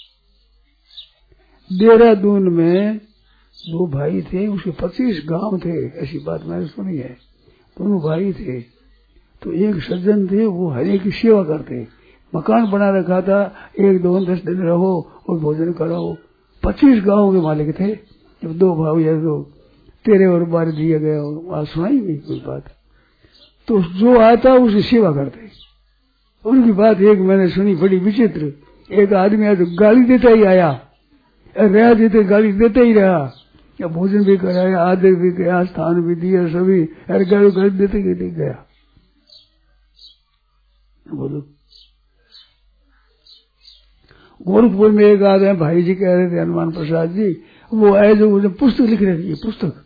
देहरादून में दो भाई थे, उसके पच्चीस गांव थे, ऐसी बात मैंने सुनी है। दोनों भाई थे, तो एक सज्जन थे, वो हरे की सेवा करते, मकान बना रखा था, एक दो दस दिन रहो और भोजन कराओ। पच्चीस गांव के मालिक थे। जब दो भाई है तो तेरे और बार दिया गया, आज सुनाई नहीं कोई बात, तो जो आता उसकी सेवा करते। उनकी बात एक मैंने सुनी बड़ी विचित्र। एक आदमी आज गाली देता ही आया, रह देते गाली देते ही रहा, या भोजन भी कराया, आदर भी किया, स्थान भी दिया, सभी अरे गाली गाली देते देते गया। बोलो, गोरखपुर में एक आदमी भाई जी कह रहे थे हनुमान प्रसाद जी, वो आए जो पुस्तक लिख रहे थे, पुस्तक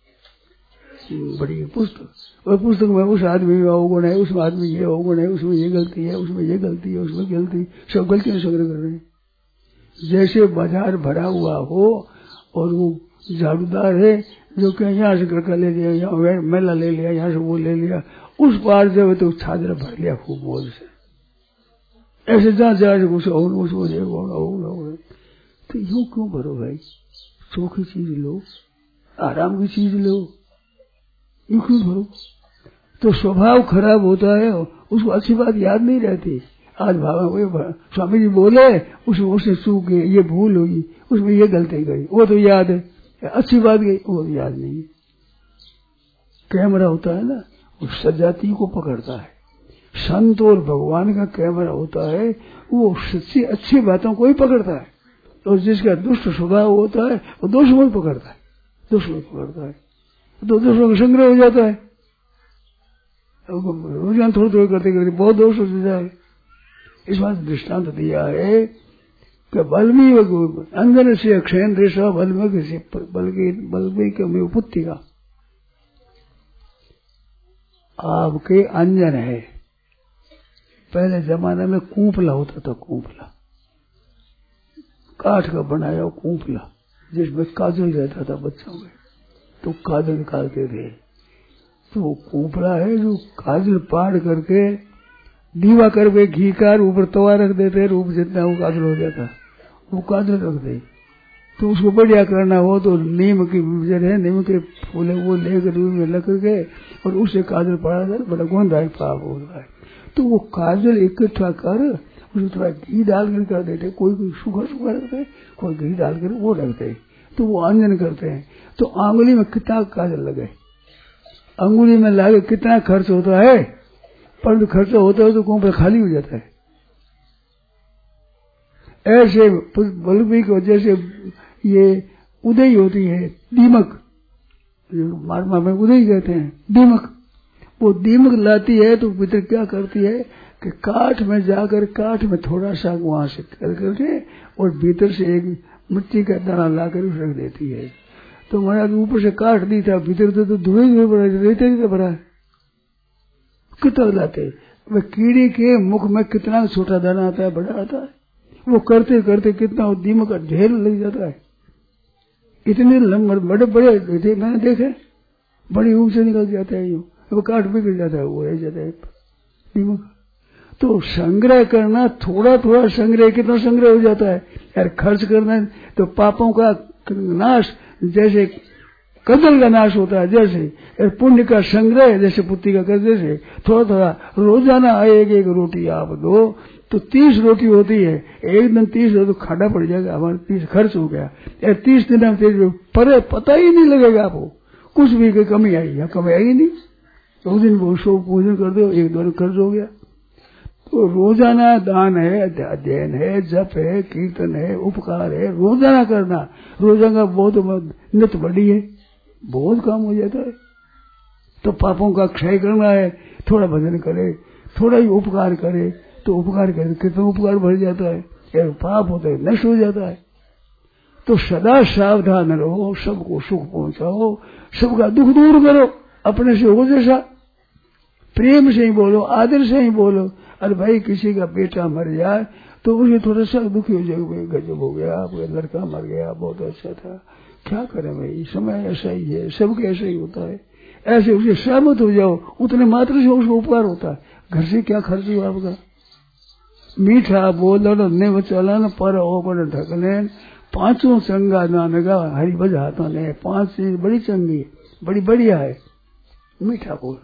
बड़ी पुस्तक, और पुस्तक में उस आदमी में अवगुण है, उसमें आदमी ये अवगुण है, उसमें ये गलती है, उसमें ये गलती है, उसमें गलती, सब गलतियां संग्रह कर रहे हैं। जैसे बाजार भरा हुआ हो और वो झाड़ूदार है जो कि यहाँ से गड़का ले लिया, यहाँ मेला ले लिया, यहाँ से वो ले लिया, उस पार जब तो छादरा भर लिया खूब बोझ से, ऐसे जहाँ जा उसे और उसको तो यूं क्यों भरो भाई? चौखी चीज लो, आराम की चीज लो, यूं क्यों भरो? तो स्वभाव खराब होता है, उसको अच्छी बात याद नहीं रहती। आज भाव स्वामी जी बोले, उसमें उसने चूक गए, ये भूल हुई, उसमें ये गलती गई, वो तो याद है, अच्छी बात गई वो तो याद नहीं है। कैमरा होता है ना, वो सजाती को पकड़ता है। संत और भगवान का कैमरा होता है, वो सच्ची अच्छी बातों को ही पकड़ता है, और जिसका दुष्ट स्वभाव होता है वो दोषों को पकड़ता है, दोषों को पकड़ता है, तो दोषों का संग्रह हो जाता है। रोजाना थोड़ी थोड़ी करते करते बहुत दोष हो जाए। इस बात दृष्टांत दिया है कि बलमी अंजन से अक्षयन रेशा बलमी से बल्कि बलमी के पुत्तिका, आपके अंजन है। पहले जमाने में कूपला होता था, कूपला काठ का बनाया कूपला, जिसमें काजल रहता था बच्चों में, तो काजल निकालते थे। तो कूपला है जो काजल पाड़ करके दीवा करके घी का ऊपर तवा रख देते, रूप जितना वो काजल हो जाता, वो काजल रख दे। तो उसको बढ़िया करना हो तो नीम की जड़ है, नीम के फूल वो लेकर में लग करके और उससे काजल पड़ा जाए, बड़ा गोंदा पाप हो रहा है। तो वो काजल इकट्ठा कर उसमें थोड़ा घी डालकर कर देते, कोई कोई सूखा सूखा रखते, कोई घी डालकर वो रखते, तो वो अंजन करते हैं। तो आंगुली में कितना काजल लगे, अंगुली में लागे कितना खर्च होता है, पर खर्चा होता है तो कौन पर खाली हो जाता है। ऐसे बल्कि की वजह से ये उदय होती है, दीमक, मारमा में उदय कहते हैं, दीमक। वो दीमक लाती है तो भीतर क्या करती है कि काठ में जाकर काठ में थोड़ा सा वहां से कर करके और भीतर से एक मिट्टी का दाना लाकर रख देती है। तो महाराज ऊपर से काट दी था, भीतर से तो धुए धुए भरा, रेते ही भरा है, कितना लाते। वह कीड़ी के मुख में कितना छोटा दाना आता है, बड़ा आता है, वो करते करते कितना दीमक का ढेर लग जाता है। इतने लंबे बड़े बड़े थे, मैंने देखे, बड़ी ऊंच से निकल जाता है, यूं वो काट बिगड़ जाता है, वो रह जाता है दीमक। तो संग्रह करना, थोड़ा थोड़ा संग्रह, कितना संग्रह हो जाता है यार। खर्च करना तो पापों का नाश, जैसे कदल का नाश होता है, जैसे पुण्य का संग्रह जैसे पुत्री का कर, जैसे थोड़ा थोड़ा रोजाना एक एक रोटी आप दो तो तीस रोटी होती है, एक दिन तीस हो तो खाना पड़ जाएगा, हमारे तीस खर्च हो गया। तीस दिन में तीस पर पता ही नहीं लगेगा आपको कुछ भी की कमी आई या कमी आई नहीं। उस दिन वो सो पूजन कर दो, एक दो खर्च हो गया। तो रोजाना दान है, अध्ययन है, जप है, कीर्तन है, उपकार है, रोजाना करना। रोजाना बहुत नित बड़ी है, बहुत काम हो जाता है। तो पापों का क्षय करना है, थोड़ा भजन करे, थोड़ा ही उपकार करे, तो उपकार करे कितना उपकार बढ़ जाता है, यार पाप होता है नष्ट हो जाता है। तो सदा सावधान रहो, सबको सुख पहुंचाओ, सबका दुख दूर करो, अपने से हो जैसा प्रेम से ही बोलो, आदर से ही बोलो। अरे भाई किसी का बेटा मर जाए तो उसे थोड़ा सा दुखी हो जाए, गजब हो गया, आपका लड़का मर गया, बहुत अच्छा था, क्या करें भाई, समय ऐसा ही है, सबके ऐसा ही होता है। ऐसे उसे सहमत हो जाओ, उतने मात्र से उसको उपकार होता है। घर से क्या खर्च हुआ आपका? मीठा बोलन ने चलन पर ओपन ढकने पांचों चंगा नानगा हरि भज हाथों ने। पांच चीज बड़ी चंगी, बड़ी बढ़िया है। मीठा बोल,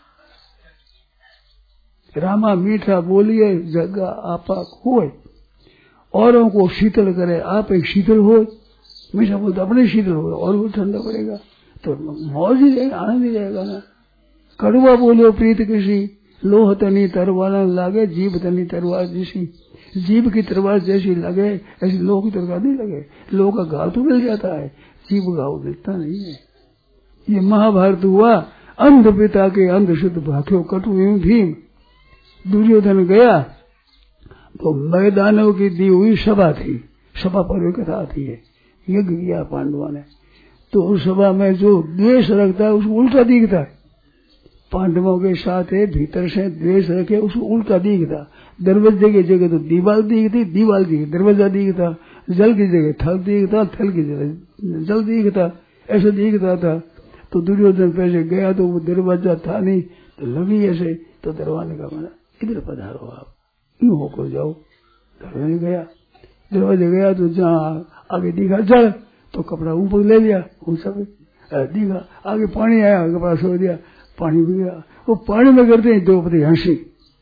रामा मीठा बोलिए जगह आपा होए, औरों को शीतल करे, आप एक शीतल हो। मीठा बोलते अपने शीतल हो और वो ठंडा पड़ेगा, तो मौज ही रहेगा, आनंद ही रहेगा ना। कड़वा बोलो प्रीत किसी, लोह तनी तरवार लागे, जीभ तनी तरवार जैसी, जीभ की तरवार जैसी लगे ऐसी लोह की तरवार नहीं लगे। लोह का घाव तो मिल जाता है, जीभ घाव मिलता नहीं है। ये महाभारत हुआ, अंध पिता के अंध शुद्ध भाख्यो कटु एवं भीम। दुर्योधन गया तो मैदानों की दी हुई सभा थी, सभा पर एक कथा आती है, यज्ञ किया पांडवों ने, तो उस सभा में जो द्वेष रखता है उसको उल्टा दिखता है। पांडवों के साथ है भीतर से द्वेष रखे उसको उल्टा दिखता। दरवाजे की जगह तो दीवार दिखती, दीवार की दरवाजा दिखता, जल की जगह थल दिखता, थल की जगह जल दिखता, ऐसा दिखता था। तो दुर्योधन पैसे गया तो वो दरवाजा था नहीं, तो लगी ऐसे, तो दरवाजे का मना इधर पधारो, आप यूं होकर जाओ। दरवाजे गया, दरवाजे गया तो जहाँ आगे दिखा जल, तो कपड़ा ऊपर ले लिया, उन सब दिखा, आगे पानी आया, कपड़ा छोड़ दिया, पानी भी गया। वो पानी में करते हैं द्रौपदी हंसी,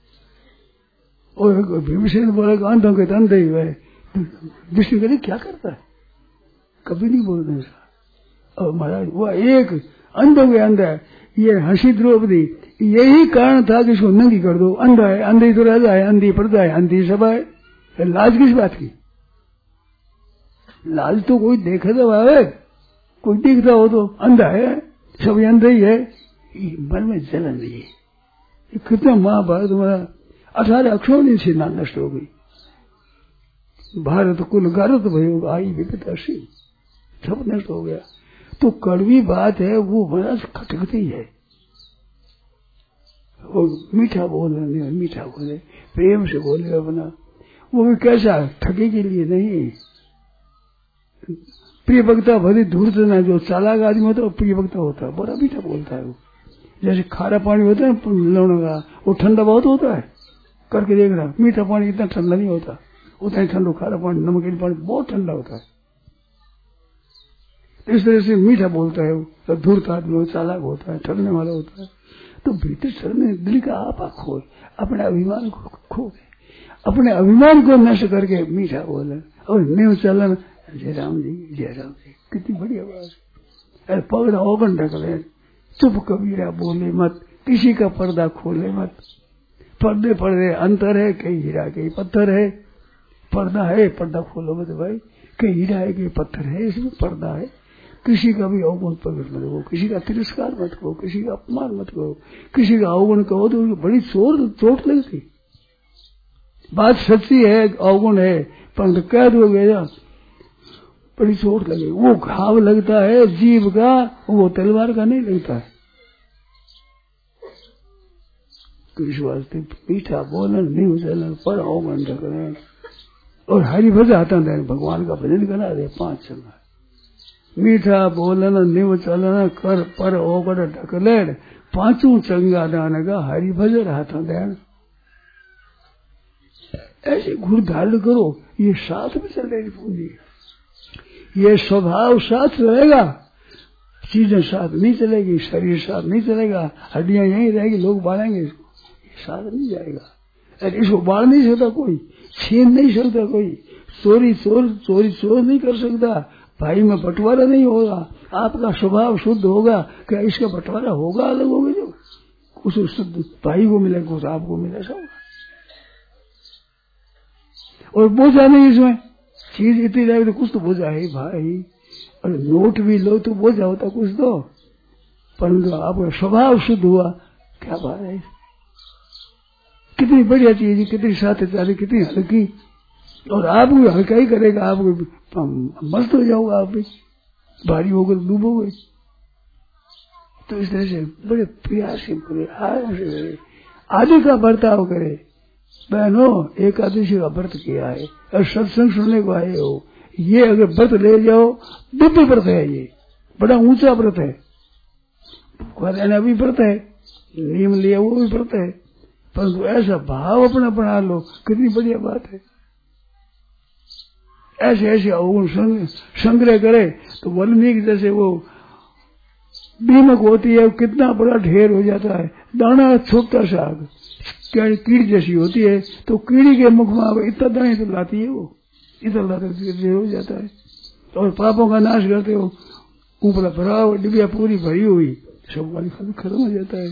और भीमसेन बोला अंधों के अंधे ही है, दृष्टि करे क्या करता है, कभी नहीं बोलते ऐसा। और महाराज वो एक अंधों के अंधा है, ये हंसी द्रौपदी, यही कारण था कि इसको नंगी कर दो। अंधा है, अंधी तो राजा है, अंधी पर्दा है, अंधी सभा है, लाज किस बात की? लाज तो कोई देखे तो आवे, कोई दिखता हो तो अंधा है, सभी अंधे ही है, मन में जलन नहीं है। कितना महाभारत में अठारह अक्षरों की सेना नष्ट हो गई। भारत कुल गारत भयो आई विपताशी, सब नष्ट हो गया। तो कड़वी बात है वो बड़ा खटकती है, और मीठा बोले, मीठा बोले, प्रेम से बोले अपना, वो भी कैसा ठगे के लिए नहीं। प्रिय वक्ता भले धूर्त ना, जो चालाक आदमी होता है वो प्रिय वक्ता होता है, बड़ा मीठा बोलता है वो। जैसे खारा पानी होता है लवण का, वो ठंडा बहुत होता है, करके देख रहा, मीठा पानी इतना ठंडा नहीं होता, उतना ही ठंडा खारा पानी, नमकीन पानी बहुत ठंडा होता है। इस तरह से मीठा बोलता है वो, धूर्त आदमी चालाक होता है, ठगने वाला होता है। तो भीतर शरण दिल का आपा खोए, अपने अभिमान को खो गए, अपने अभिमान को नष्ट करके मीठा बोले और न्यू चलन, जय राम जी जय राम जी, कितनी बड़ी आवाज। अरे पगड़ा ओगन ढक ले, चुप कबीरा बोले मत, किसी का पर्दा खोले मत। पर्दे पर्दे अंतर है, कई हीरा कई पत्थर है, पर्दा है पर्दा खोलो मत भाई, कई हीरा है कई पत्थर है, इसमें पर्दा है। किसी का भी अवगुण प्रकट मत करो, किसी का तिरस्कार मत करो, किसी का अपमान मत करो, किसी का अवगुण कहो तो बड़ी चोर चोट लगती। बात सच्ची है, अवगुण है, परंतु कह दोगे ना बड़ी चोट लगे। वो घाव लगता है जीव का, वो तलवार का नहीं लगता है। तो इस वास्ते मीठा बोलन नहीं चलन पर अवगुण ढकने, और हरि भजन आता है, भगवान का भजन करा दे पांच चलना। मीठा बोलन निव चलन कर पर ओगड़ ढकलेड़, पांचों चंगा दान का हरि भजन हाथा देन। ऐसे गुरु धारण करो, ये साथ में चलेगी पूंजी, ये स्वभाव साथ रहेगा, चीजें साथ नहीं चलेगी, शरीर साथ नहीं चलेगा, हड्डियां यहीं रहेगी, लोग बाढ़ेंगे इसको, ये साथ नहीं जाएगा। अरे इसको बाढ़ नहीं सकता कोई, छीन नहीं सकता कोई, चोरी चोर चोरी चोर नहीं कर सकता, भाई में बंटवारा नहीं होगा। आपका स्वभाव शुद्ध होगा, क्या इसका बंटवारा होगा अलग होगा, जो कुछ शुद्ध भाई को मिले कुछ आपको मिले, सब। और बोझा नहीं इसमें, चीज इतनी जाएगी तो कुछ तो बोझा है भाई, और नोट भी लो तो बोझा होता कुछ तो, परंतु आपका स्वभाव शुद्ध हुआ, क्या बात है, कितनी बढ़िया चीज, कितनी साथ चाली, कितनी हल्की, और आप भी हल्का ही करेगा, आप मस्त हो जाओगे, आप भी भारी होकर डूबोगे। तो इस तरह से बड़े प्रयास से करे, आराम से करे, आदि का बर्ताव करे। बहनों एकादशी का व्रत किया है और सत्संग सुनने को आए हो, ये अगर व्रत ले जाओ, दिव्य व्रत है, ये बड़ा ऊंचा व्रत है। रहना भी व्रत है, नियम लिया वो भी व्रत है, परंतु ऐसा भाव अपना बना लो, कितनी बढ़िया बात है। ऐसे ऐसे अवगुण संग्रह करे तो वाल्मीकि जैसे वो दीमक होती है, कितना बड़ा ढेर हो जाता है, दाना छोटा साग कीड़ी जैसी होती है, तो कीड़ी के मुख में इतना दाने तो लाती है, वो इतना लाते ढेर हो जाता है। और पापों का नाश करते हो, ऊपर भरा डिबिया पूरी भरी हुई, सब वाली खत्म हो जाता है।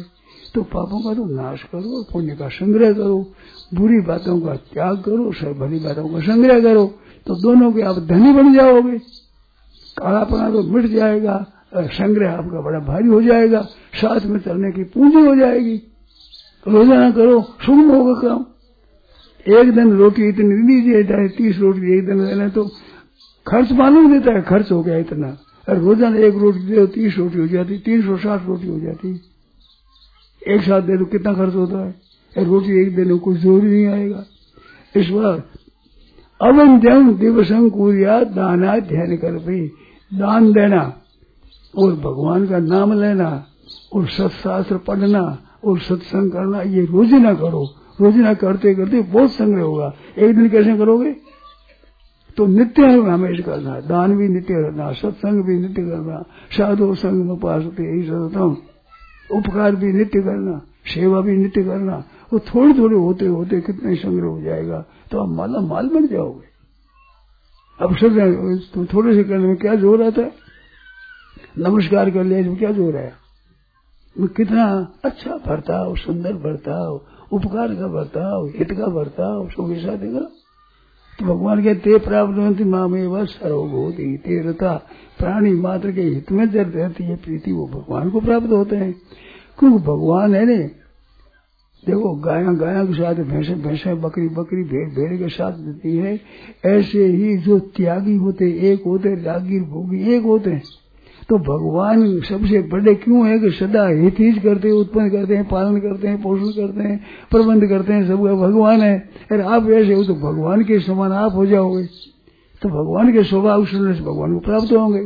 तो पापों का तो नाश करो, पुण्य का संग्रह करो, बुरी बातों का त्याग करो, सब भली बातों का संग्रह करो, तो दोनों के आप धनी बन जाओगे। कालापना तो मिट जाएगा, संग्रह आपका बड़ा भारी हो जाएगा, साथ में चलने की पूंजी हो जाएगी। रोजाना करो, सुगम होगा काम। एक दिन रोटी इतनी लीजिए, चाहे तीस रोटी एक दिन लेना, तो खर्च मालूम देता है, खर्च हो गया इतना। और रोजाना एक रोटी दे तो तीस रोटी हो जाती, तीन सौ साठ रोटी हो जाती। एक साथ दे तो कितना खर्च होता है? एक रोटी एक दिन कुछ जोर नहीं आएगा। इस बार अवन जन दिवसं कुरिया दाना ध्यान कर भी, दान देना और भगवान का नाम लेना और सत्शास्त्र पढ़ना और सत्संग करना, ये रोजाना करो। रोजाना करते करते बहुत संग्रह होगा। एक दिन कैसे करोगे? तो नित्य हमें करना, दान भी नित्य करना, सत्संग भी नित्य करना, साधु संग में पास होते यही सतम, उपकार भी नित्य करना, सेवा भी नित्य करना। वो थोड़े थोड़े होते होते कितने संग्रह हो जाएगा, तो आप माला माल बन जाओगे। अब सब तो थोड़े से करने में क्या जोर आता है? नमस्कार कर लिया, इसमें क्या जोर है? कितना अच्छा बर्ताव, सुंदर बर्ताव, उपकार का बर्ताव, हित का बर्ताव, सबके साथ देगा। तो भगवान के ते प्राप्त माँ में बस सर्वभूति ते रता, प्राणी मात्र के हित में जब रहती है प्रीति, वो भगवान को प्राप्त होते हैं। क्योंकि भगवान है ने, देखो गाया गाया के साथ भैंसे भैंसे, बकरी बकरी, भेड़ भेड़ के साथ देती है। ऐसे ही जो त्यागी होते एक होते, रागी भोगी एक होते हैं। तो भगवान सबसे बड़े क्यों है कि सदा हित ही करते हैं, उत्पन्न करते हैं, पालन करते हैं, पोषण करते हैं, प्रबंध करते हैं, सब भगवान है। अरे आप ऐसे हो तो भगवान के समान आप हो जाओगे, तो भगवान के स्वभाव सुनने से भगवान को प्राप्त होंगे।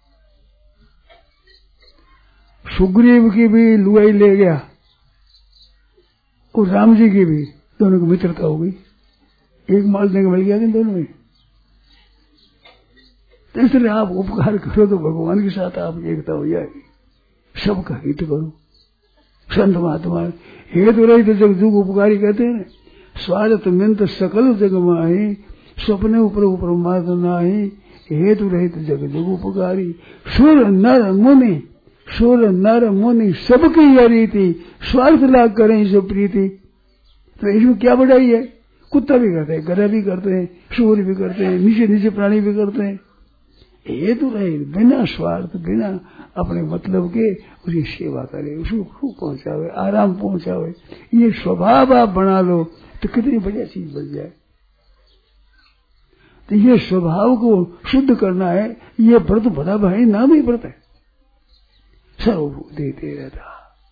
सुग्रीव की भी लुआई ले गया और राम जी की भी, दोनों की मित्रता हो गई। एक माल देने मिल गया कि दोनों में। तो इसलिए आप उपकार करो तो भगवान के साथ आप एकता हो जाएगी। सबका हित करो। संत महात्मा हेतु रहित जग जुग उपकारी कहते हैं। स्वार्थ मिंत सकल जग माही, स्वप्ने ऊपर ऊपर मात नाही, हेतु रहित जग जुग उपकारी। सुर नर मुनि, सुर नर मुनि सबकी यह रीति, स्वार्थ लाग करें सब प्रीति। तो इसमें क्या बढ़ाई है? कुत्ता भी करते हैं, गधा भी करते हैं, सूर भी करते हैं, नीचे नीचे प्राणी भी करते हैं। हेतु रहित, बिना स्वार्थ, बिना अपने मतलब के उसकी सेवा करे, उसको खूब पहुंचावे, आराम पहुंचावे। ये स्वभाव आप बना लो तो कितनी बढ़िया चीज बन जाए। तो ये स्वभाव को शुद्ध करना है। ये व्रत बड़ा भाई नाम ही व्रत है। सर्वभूत देते रहता,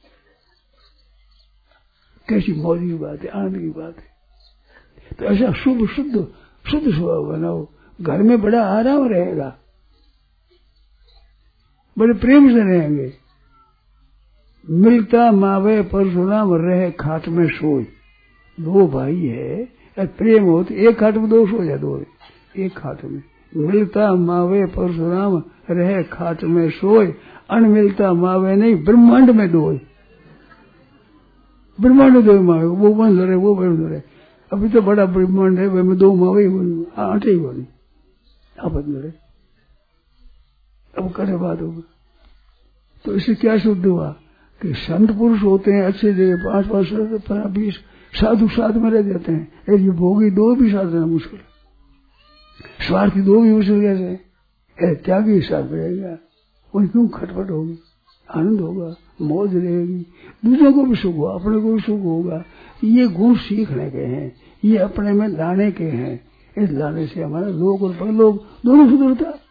कैसी मौज की बात है, आनंद की बात है। तो ऐसा शुभ शुद्ध शुद्ध स्वभाव बनाओ, घर में बड़ा आराम रहेगा, बड़े प्रेम से रहेंगे। मिलता मावे परशुराम रहे खाट में सोई। दो भाई है, प्रेम हो तो एक खाट में दो सो जाए, दो एक खाट में। मिलता मावे परशुराम रहे खाट में सोए, अनमिलता मावे नहीं ब्रह्मांड में दोए। ब्रह्मांड दो मावे, वो बंद रहे, वो बंद रहे। अभी तो बड़ा ब्रह्मांड है, वह में दो मावे आटे ही बनी आपस में रहे। अब करे बात होगा। तो इससे क्या शुद्ध हुआ कि संत पुरुष होते हैं अच्छे जगह, पांच पांच बीस साधु साथ में रह जाते हैं। ये भोगी दो भी साथ रहना मुश्किल है, स्वार्थी दो भी मुश्किल कैसे, त्यागी साथ में रहेगा। उन क्यों खटपट होगी, आनंद होगा, मौज रहेगी, दूसरों को भी सुख होगा, अपने को भी सुख होगा। ये गुण सीखने के हैं, ये अपने में लाने के हैं। इस लाने से हमारा लोग और परलोक दोनों सुधरता है।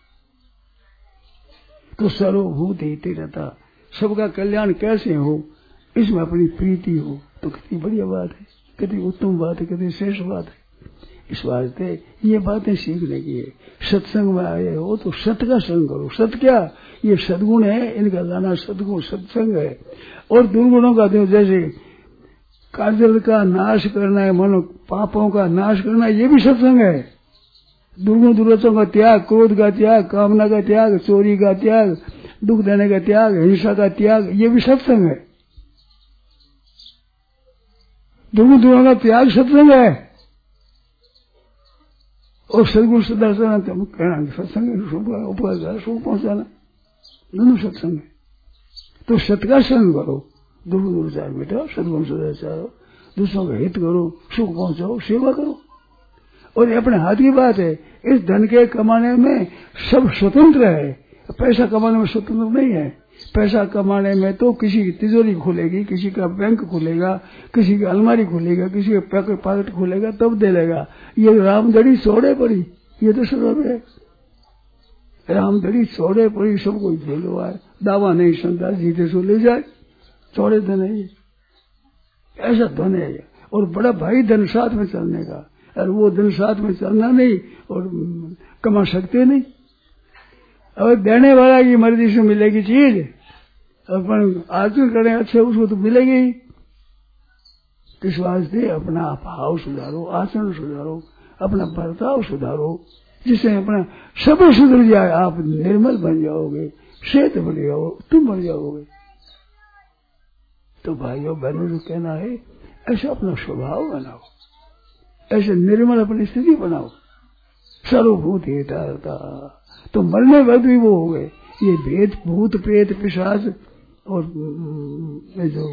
तो सर्वभूत हिते रहता, सबका कल्याण कैसे हो, इसमें अपनी प्रीति हो, तो कितनी बढ़िया बात है, कितनी उत्तम बात है, कितनी श्रेष्ठ बात है। इस वास्ते ये बातें सीखने की है। सत्संग में आए हो तो सत का संग करो। सत क्या? ये सदगुण है, इनका लाना सदगुण सत्संग है। और दुर्गुणों का दो, जैसे काजल का नाश करना है, मनो पापों का नाश करना, ये भी सत्संग है। दुर्गुण दुर्लभों का त्याग, क्रोध का त्याग, कामना का त्याग, चोरी का त्याग, दुख देने का त्याग, हिंसा का त्याग, ये भी सत्संग है। दुर्गुण दुर्गुण का त्याग सत्संग है। और सदगुण सदाचार कहना सत्संग, उपकार सुख पहुंचाना, दोनों सत्संग है। तो सत का संग करो दुख दुर्चार मिटाओ, सद्गुण सदाचार, दूसरों का हित करो, सुख पहुंचाओ, सेवा करो। और ये अपने हाथ की बात है। इस धन के कमाने में सब स्वतंत्र है, पैसा कमाने में स्वतंत्र नहीं है। पैसा कमाने में तो किसी की तिजोरी खुलेगी, किसी का बैंक खुलेगा, किसी की अलमारी खुलेगा, किसी का पैकेट पॉकेट खुलेगा, तब दे लेगा। ये रामदड़ी छोड़े पड़ी, ये तो सब है। रामदड़ी छोड़े पड़ी, सबको झेलो आए, दावा नहीं सुनता, जीते सो ले जाए, छोड़े धन है, ऐसा धन है। और बड़ा भाई धन साथ में चलने का, और वो धन साथ में चलना नहीं और कमा सकते नहीं। और देने वाला की मर्जी से मिलेगी चीज, अपन आचरण करें अच्छे, उसको तो मिलेगी ही। इस वास्ते अपना भाव सुधारो, आचरण सुधारो, अपना बर्ताव सुधारो, जिससे अपना सब सुधर जाए। आप निर्मल बन जाओगे, श्वेत बन जाओ, तुम बन जाओगे। तो भाइयों बहनों को कहना है, ऐसा अपना स्वभाव बनाओ, ऐसे निर्मल अपनी स्थिति बनाओ। सर्वभूत हितार्था, तो मरने बाद भी वो हो गए। ये भेद भूत प्रेत पिशाच और ये जो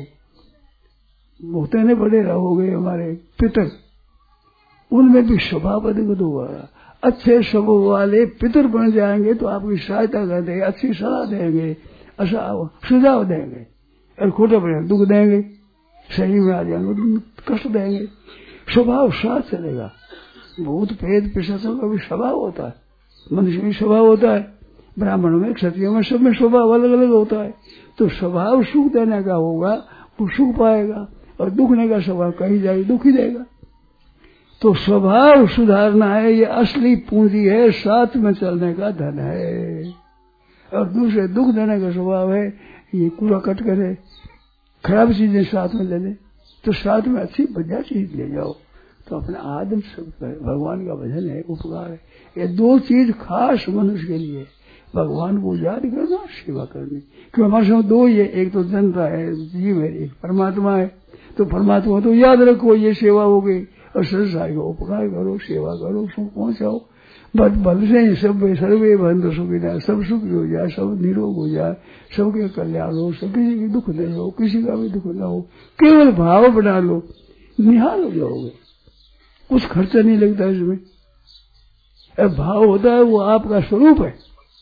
होते न बड़े रहोगे हमारे पितर, उनमें भी स्वभाव अधिक होगा। अच्छे स्वभाव वाले पितर बन जाएंगे तो आपकी सहायता कर देंगे, अच्छी सलाह देंगे, अच्छा सुझाव देंगे। और खोटे बड़े दुख देंगे, सही में आ जाएंगे तो कष्ट देंगे। स्वभाव साथ चलेगा। भूत प्रेत पिशाचों का भी स्वभाव होता है, मनुष्य में स्वभाव होता है, ब्राह्मणों में क्षत्रियों में सब में स्वभाव अलग अलग होता है। तो स्वभाव सुख देने का होगा वो सुख पाएगा, और दुखने का स्वभाव कहीं जाए दुख ही देगा। तो स्वभाव सुधारना है, ये असली पूंजी है, साथ में चलने का धन है। और दूसरे दुख देने का स्वभाव है, ये कूड़ा कट करे, खराब चीजें साथ में ले ले, तो साथ में अच्छी बढ़िया चीज ले जाओ। तो अपना आदम सब भगवान का भजन है, उपकार है। ये दो चीज खास मनुष्य के लिए, भगवान को याद करना, सेवा करनी। क्योंकि हमारे साथ दो ही है, एक तो जनता है, जीव है, एक परमात्मा है। तो परमात्मा तो याद रखो, ये सेवा हो गई। और संसार को उपकार करो, सेवा करो, सुख पहुंचाओ। बस बल से सब सर्वे बंधु सुविधा, सब सुखी हो जाए, सब निरोग हो जाए, सबके कल्याण हो, सब किसी की दुख नहीं हो, किसी का भी दुख न हो। केवल भाव बना लो, निहाल हो जाओगे, कुछ खर्चा नहीं लगता इसमें। भाव होता है वो आपका स्वरूप है,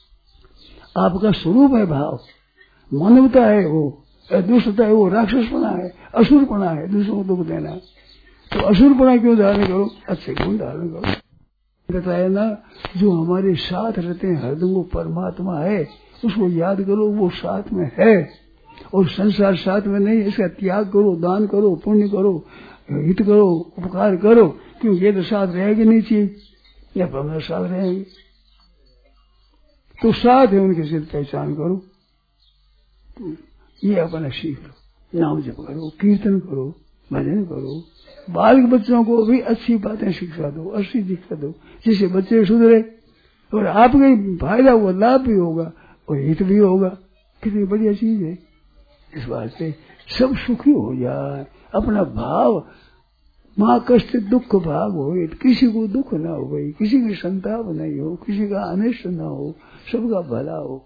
आपका स्वरूप है भाव। मानवता है वो, दुष्टता है वो राक्षसपना है, असुरपना है, दूसरों को दुख देना। तो असुरपना क्यों धारण करो, अच्छे गुण धारण करो। बताया ना, जो हमारे साथ रहते हैं हरदम वो परमात्मा है, उसको याद करो, वो साथ में है। और संसार साथ में नहीं, इसका त्याग करो, दान करो, पुण्य करो, हित करो, उपकार करो, क्योंकि ये तो साथ रहेगी नहीं चीज, या परमात्मा साथ रहेंगे। तो साथ है उनके सिद्ध पहचान करो, ये अपना सीख लो, नाम जप करो, कीर्तन करो, भजन करो। बालक बच्चों को भी अच्छी बातें शिक्षा दो, अच्छी शिक्षा दो, जिससे बच्चे सुधरे और आपका फायदा हुआ, लाभ भी होगा और हित भी होगा। कितनी बढ़िया चीज है। इस बात से सब सुखी हो जाए। अपना भाव माँ कष्ट दुख भाग हो, किसी को दुख ना हो गई, किसी की संताप नहीं हो, किसी का अनिष्ट ना हो, सबका भला हो।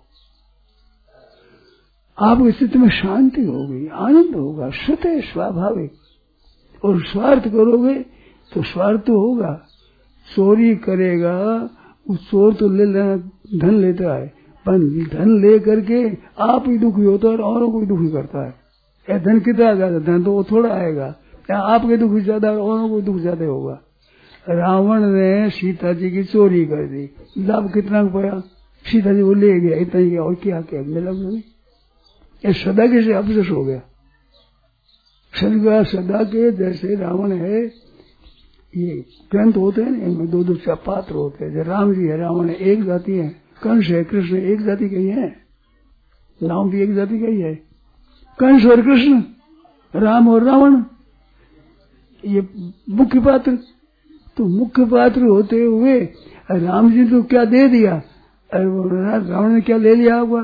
आपके चित्त में शांति होगी, आनंद होगा, स्वतः स्वाभाविक। और स्वार्थ करोगे तो स्वार्थ तो होगा। चोरी करेगा वो चोर तो ले लेना, धन लेता है, पर धन ले करके आप ही दुखी होता है और औरों को भी दुखी करता है। या धन कितना आएगा, धन तो वो थोड़ा आएगा, या आपके दुख ज्यादा और औरों को दुख ज्यादा होगा। रावण ने सीता जी की चोरी कर दी, लाभ कितना पाया, सीता जी वो ले गया, इतना ही, और क्या क्या मिला नहीं। ये सदा कैसे अफसोस हो गया। सदा सदा के जैसे रावण है, ये ग्रंथ होते हैं, इनमें दो दो चार पात्र होते हैं। राम जी है, रावण है, एक जाति है। कंस है, कृष्ण एक जाति का ही है, नाम भी एक जाति का ही है। कंस और कृष्ण, राम और रावण, ये मुख्य पात्र। तो मुख्य पात्र होते हुए राम जी तो क्या दे दिया, रावण ने क्या ले लिया होगा।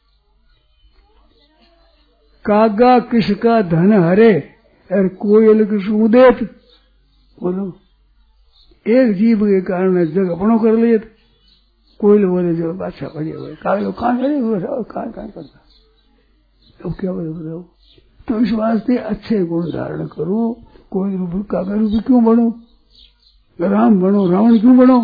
कागा किसका धन हरे और कोयल किस उदेत। बोलो, एक जीव के कारण जग अपनो कर लिए। कोयल बोले जो बादशाह बढ़िया हुए, कागे कहां करे, कहां कहां करता, अब क्या बोले बताओ। तो इस वास्ते अच्छे गुण धारण करो। कोई रूप काका रूप क्यों बनो, राम बनो, रावण क्यों बनो?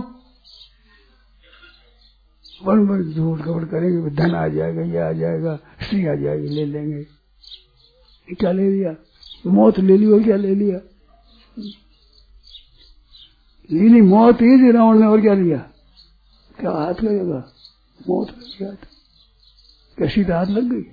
बन बन झूठ कपट करेंगे, धन आ जाएगा, ये आ जाएगा, स्त्री आ जाएगी, ले लेंगे। क्या ले लिया? मौत ले ली और क्या ले लिया? लीली मौत ही थी रावण ने, और क्या लिया? क्या हाथ लगेगा? मौत लग गया, क्या सीधा हाथ लग गई?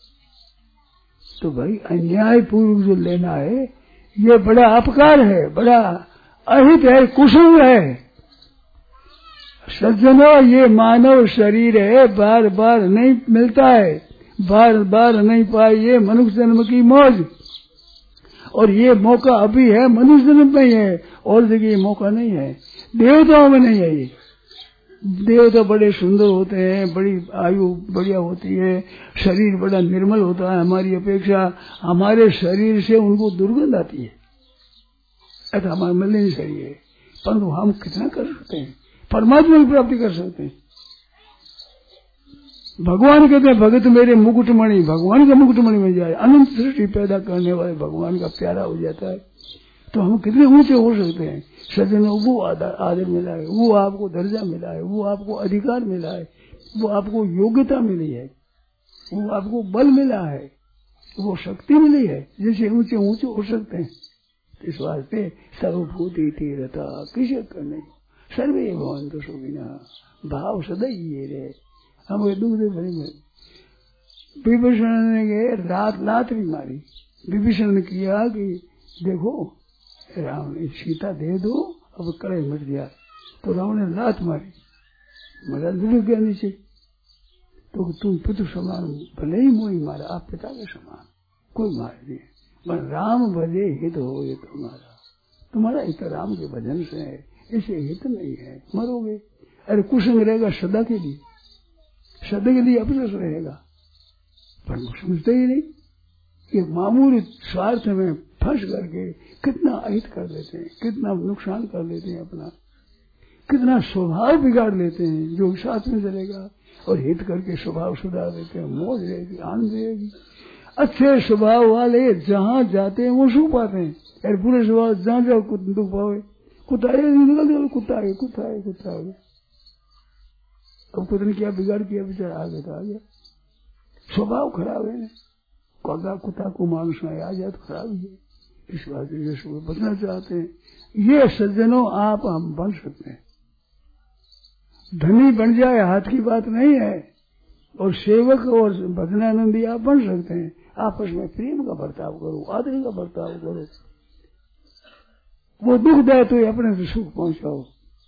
तो भाई अन्याय पूर्वक जो लेना है ये बड़ा अपकार है, बड़ा अहित है, कुसुम है। सज्जनों, ये मानव शरीर है, बार बार नहीं मिलता है, बार बार नहीं पाए ये मनुष्य जन्म की मौज। और ये मौका अभी है, मनुष्य जन्म में ही है, और जगह ये मौका नहीं है, देवताओं में नहीं है। ये देवता बड़े सुंदर होते हैं, बड़ी आयु बढ़िया होती है, शरीर बड़ा निर्मल होता है हमारी अपेक्षा, हमारे शरीर से उनको दुर्गंध आती है, ऐसा हमारा मिलने शरीर है। परंतु हम कितना कर सकते हैं, परमात्मा की प्राप्ति कर सकते हैं। भगवान कहते हैं भगत मेरे मुकुटमणि, भगवान का मुकुटमणि में जाए, अनंत सृष्टि पैदा करने वाले भगवान का प्यारा हो जाता है। तो हम कितने ऊंचे हो सकते हैं। सज्जनों, वो आदर, आदर मिला है, वो आपको दर्जा मिला है, वो आपको अधिकार मिला है, वो आपको योग्यता मिली है, वो आपको बल मिला है, वो शक्ति मिली है, जैसे ऊंचे ऊंचे हो सकते हैं। इस वास्ते सर्वभूति तीरथा किसे करने सर्वे भवन्तु सुखिनः, भाव सदा ये रहे। हम दुख दे भरी में विभीषण ने रात लात भी मारी। विभीषण ने किया कि देखो राम ने सीता दे दो, अब कड़े मर गया। तो रावण ने लात मारी, मरा लुढ़क गया नीचे। तो तुम पितृ समान, भले ही मोही मारा, आप पिता के समान, कोई मार दिए, पर राम भजे हित हो ये तुम्हारा, तुम्हारा हित राम के भजन से है, इसे हित नहीं है, मरोगे। अरे कुसंग रहेगा सदा के लिए, सदा के लिए अपरस रहेगा, पर वो समझते ही नहीं। ये मामूली स्वार्थ में फंस करके कितना अहित कर देते हैं, कितना नुकसान कर लेते हैं अपना, कितना स्वभाव बिगाड़ लेते हैं। जो साथ में चलेगा और हित करके स्वभाव सुधार देते हैं, मौज रहेगी, आनंद रहेगी। अच्छे स्वभाव वाले जहाँ जाते हैं वो सुख पाते हैं, और बुरे स्वभाव जहाँ जाओ दुख पावे। कुत्ता निकल कुत्ता है, कुत्ता है, कुत्ता है। अब कुछ ने क्या बिगाड़ किया, बेचारा आगे तो आ गया। स्वभाव खराब है, कौदा कुत्ता को मानुष में आ जाए तो खराब ही है। इस बात से बचना चाहते हैं। ये सज्जनों, आप हम बन सकते हैं। धनी बन जाए हाथ की बात नहीं है, और सेवक और भजनानंदी आप बन सकते हैं। आपस में प्रेम का बर्ताव करो, आदर का बर्ताव करो। वो दुख दे तो अपने से सुख पहुंचाओ।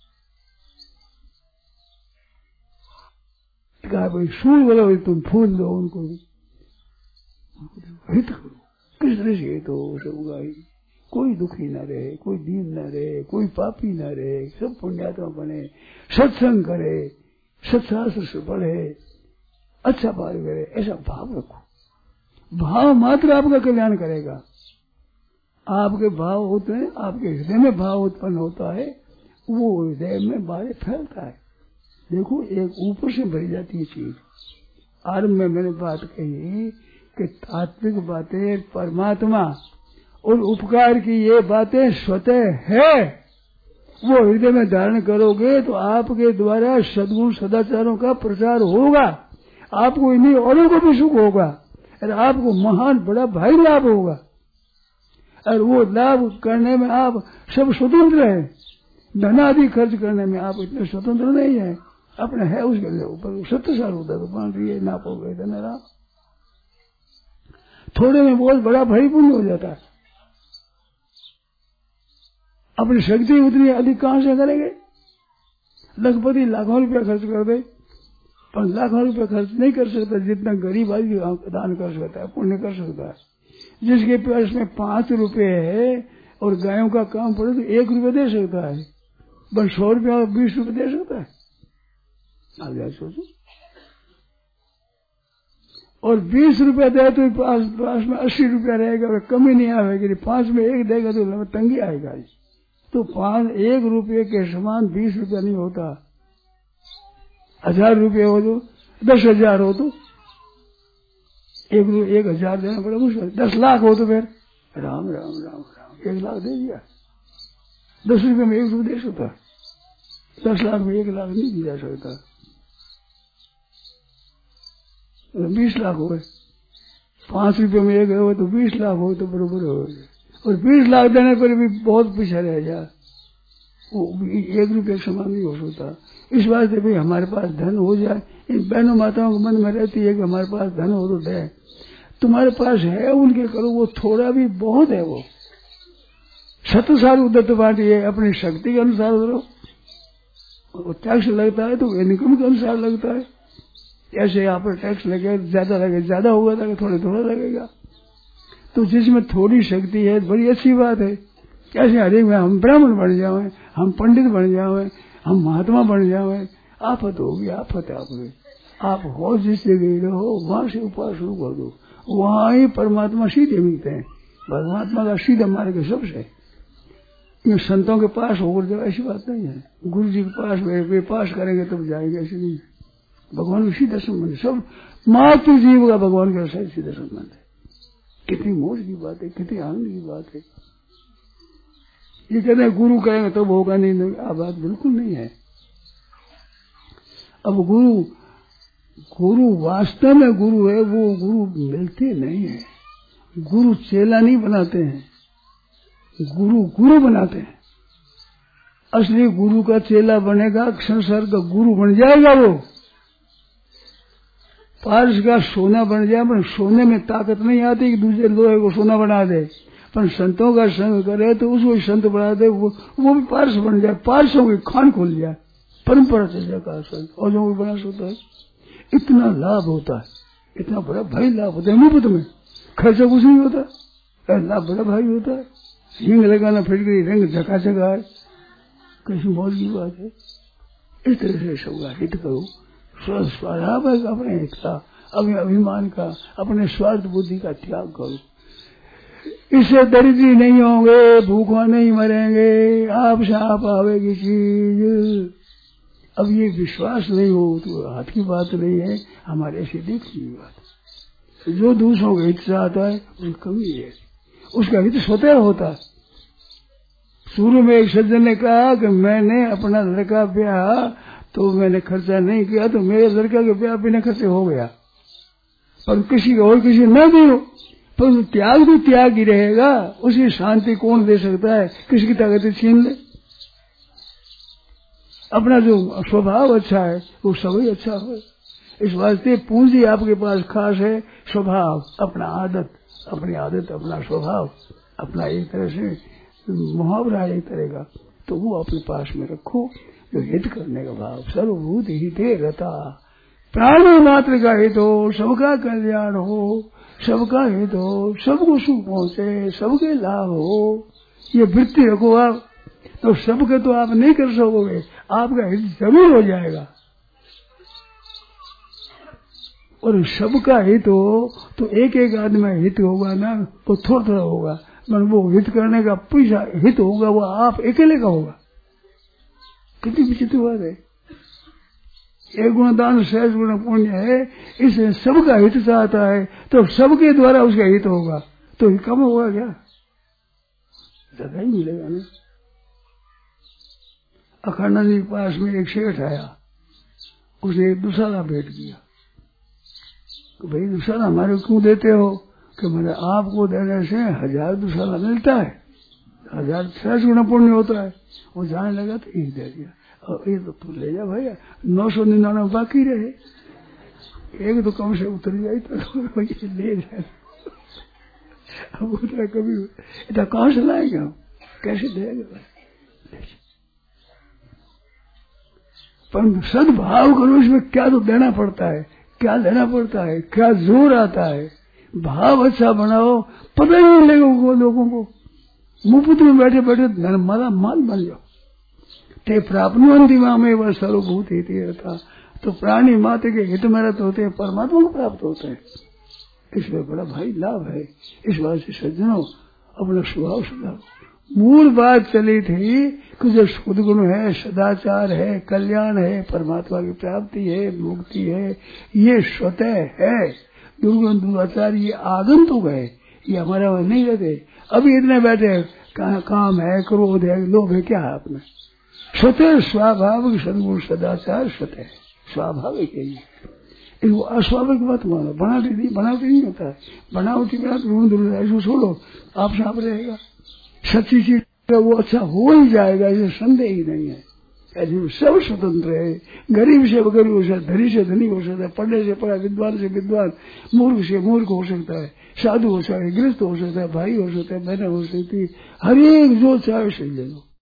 कहा भाई सूर बोलो, तुम फूल दो उनको, हित करो। किस तरह से हित हो सब गाई, कोई दुखी न रहे, कोई दीन न रहे, कोई पापी न रहे, सब पुण्यात्मा बने, सत्संग करे, सत्शास्त्र से पढ़े, अच्छा पार करे, ऐसा भाव रखो। भाव मात्र आपका कल्याण करेगा। आपके भाव होते हैं, आपके हृदय में भाव उत्पन्न होता है, वो हृदय में बाहर फैलता है। देखो, एक ऊपर से भरी जाती है चीज। आरंभ में मैंने बात कही कि तात्विक बातें परमात्मा और उपकार की ये बातें स्वतः है, वो हृदय में धारण करोगे तो आपके द्वारा सद्गुण सदाचारों का प्रचार होगा। आपको इन्हीं औरों को भी सुख होगा, और आपको महान बड़ा भारी लाभ होगा। और वो लाभ करने में आप सब स्वतंत्र हैं। धनादि खर्च करने में आप इतने स्वतंत्र नहीं है, अपने है उसके लिए ऊपर सत्य साल होता है, पांच ये नापो गए थे मेरा, थोड़े में बहुत बड़ा भारी पुण्य हो जाता है। अपनी शक्ति उतनी अधिक कहां से करेंगे? लखपति लाखों रुपया खर्च कर दे, पर लाखों रुपया खर्च नहीं कर सकता जितना गरीब आदमी दान कर सकता है, पुण्य कर सकता है। जिसके पास में पांच रुपए है और गायों का काम पड़े तो एक रुपये दे सकता है, बस सौ रुपया और बीस रुपये दे सकता है। आप जाए सोचो, और बीस रुपया दे तो पास पास में अस्सी रुपया रहेगा, कमी नहीं आएगी। पांच में एक देगा तो तंगी आएगा। तो पांच एक रुपये के समान बीस रुपया नहीं होता। हजार रुपये हो तो दस हजार हो तो एक एक हजार देना बड़ा मुश्किल, दस लाख हो तो फिर राम राम राम राम एक लाख दे दिया। दस रुपये में एक रुपये दे सकता, दस लाख में एक लाख नहीं दिया जा सकता। बीस लाख हो गए, पांच रुपये में एक हो तो बीस लाख हो तो बरोबर हो गए। और बीस लाख देने पर भी बहुत पीछे रह जा, वो एक रुपये समान नहीं हो सकता। इस वास्ते भाई हमारे पास धन हो जाए, इन बहनों माताओं के मन में रहती है कि हमारे पास धन हो तो दे। तुम्हारे पास है उनके करो, वो थोड़ा भी बहुत है, वो सत्य सारी उदत बांटी है, अपनी शक्ति के अनुसार करो। वो टैक्स लगता है तो इनकम के अनुसार लगता है। ऐसे यहाँ पर टैक्स लगे ज्यादा लगे ज्यादा होगा तो थोड़ा थोड़ा लगेगा। तो जिसमें थोड़ी शक्ति है बड़ी अच्छी बात है। कैसे हरे में हम ब्राह्मण बन जावे, हम पंडित बन जावे, हम महात्मा बन जावे, आफत होगी, आफत है आप आप हो जिस जगह रहो वहां से उपास शुरू कर दो, वहां ही परमात्मा सीधे मिलते हैं। परमात्मा का सीधा मार्ग है सबसे। ये संतों के पास होकर जाओ ऐसी बात नहीं है, गुरु जी के पास वे पास करेंगे तब जाएंगे, ऐसे नहीं। भगवान का सीधा संबंध है, सब मातृ जीव का भगवान के साथ सीधा संबंध है। कितनी मौज की बात है, कितनी आनंद की बात है। ये कहते हैं गुरु कहेंगे तब तो होगा नहीं, नहीं आ बात बिल्कुल नहीं है। अब गुरु गुरु वास्तव में गुरु है, वो गुरु मिलते नहीं है। गुरु चेला नहीं बनाते हैं, गुरु गुरु बनाते हैं। असली गुरु का चेला बनेगा, संसार का गुरु बन जाएगा। वो पारस का सोना बन जाए, पर सोने में ताकत नहीं आती कि दूसरे लोहे को सोना बना दे। पर संतों का संग करे तो उसको संत बना दे, वो वो भी पारस बन जाए, पारसों की खान खोल जाए, परंपरा चल जाएगा संत। और जो भी बना सकता है, इतना लाभ होता है, इतना बड़ा भाई लाभ होता है। मुफ्त में खर्चा कुछ नहीं होता, लाभ बड़ा भाई होता है। हिंग लगाना फिर गई, रंग झका झका है, कैसी मौज की बात है। इस तरह से सबका हित करो, स्वस्वभाव अपने हित का, अपने अभिमान का, अपने स्वार्थ बुद्धि का त्याग करो। इससे दरिद्री नहीं होंगे, भूखा नहीं मरेंगे, आप से आप आवेगी चीज। अब ये विश्वास नहीं हो तो हाथ की बात नहीं है, हमारे ऐसी देखने की बात। जो दूसरों का हित चाहता है उसकी कमी है, उसका हित स्वतः होता है। शुरू में एक सज्जन ने कहा कि मैंने अपना लड़का ब्याह तो मैंने खर्चा नहीं किया, तो मेरे लड़का के ब्याह बिना खर्चे हो गया। पर किसी को और किसी न दो, पर त्याग भी त्याग ही रहेगा। उसी शांति कौन दे सकता है, किसी की ताकत छीन ले। अपना जो स्वभाव अच्छा है वो सभी अच्छा हो। इस वास्ते पूंजी आपके पास खास है, स्वभाव, अपना आदत, अपनी आदत, अपना स्वभाव, अपना एक तरह से मुहावरा एक तरह का, तो वो अपने पास में रखो। जो हित करने का भाव, सर्वभूत हिते रता, प्राणी मात्र का हित हो, सबका कल्याण हो, सबका हित हो, सबको सुख पहुंचे, सबके लाभ हो, ये वृत्ति रखो आप, तो सबके तो आप नहीं कर सकोगे, आपका हित जरूर हो जाएगा। और सबका हित हो तो एक एक आदमी हित होगा ना, वो थोड़ा थोड़ा होगा, मन वो हित करने का पैसा हित होगा वो आप अकेले का होगा। कितनी विचित्र बात है। एक गुण दान सहज गुण पुण्य है, इससे सबका हित चाहता है तो सबके द्वारा उसका हित होगा, तो कम होगा क्या, ज्यादा ही मिलेगा ना। अखंडानंद जी के पास में एक सेठ आया, उसने एक दुशाला भेंट किया। तो भाई दुशाला हमारे क्यों देते हो, कि मैंने आपको देने से हजार दुशाला मिलता है, हजार सहज गुण पुण्य होता है। वो जाने लगा तो एक दे दिया, और ये तो तू ले जा भैया, नौ सौ निन्यानवे बाकी रहे, एक तो कम से उतर जाए तो ले जाए। अब उतना कभी इतना कहाँ से लाएंगे हम, कैसे देंगे भाई। पर सद्भाव करो, इसमें क्या तो देना पड़ता है, क्या लेना पड़ता है, क्या जोर आता है। भाव अच्छा बनाओ, पता ही नहीं लगेगा लोगों को। मुफ्त में बैठे बैठे नर्मदा माल बन जाओ। ते प्राप्नुवन्ति मामेव सर्वभूत हिते रता, तो प्राणी मात्र के हित में रत होते हैं, परमात्मा को प्राप्त होते हैं। इसमें बड़ा भाई लाभ है। इस बात से सज्जनों अपना स्वभाव सुधारो। मूल बात चली थी कि जो सद्गुण है, सदाचार है, कल्याण है, परमात्मा की प्राप्ति है, मुक्ति है, ये स्वतः है। दुर्गुण दुराचार ये आगंतुक है, ये हमारा नहीं रहते। अभी इतने बैठे कहा काम है, क्रोध है, लोभ है, क्या है अपना स्वतः स्वाभाविक सदगुण सदाचार स्वतः स्वाभाविक है। ये अस्वाभाविक मत मानो, बनावटी नहीं, बनावटी नहीं होता है। बनावटी बना ऐसा छोड़ो, आप साफ रहेगा। सच्ची चीज वो अच्छा हो ही जाएगा, इसे संदेह ही नहीं है। ऐसे सब स्वतंत्र है। गरीब से गरीब हो सकता है, धनी से धनी हो सकता है, पढ़ने से पढ़ा, विद्वान से विद्वान, मूर्ख से मूर्ख हो सकता है, साधु हो सकता है, गृहस्थ हो सकता है, भाई हो सकता है, बहन हो सकती है, हर एक जो चाहे से ले लो।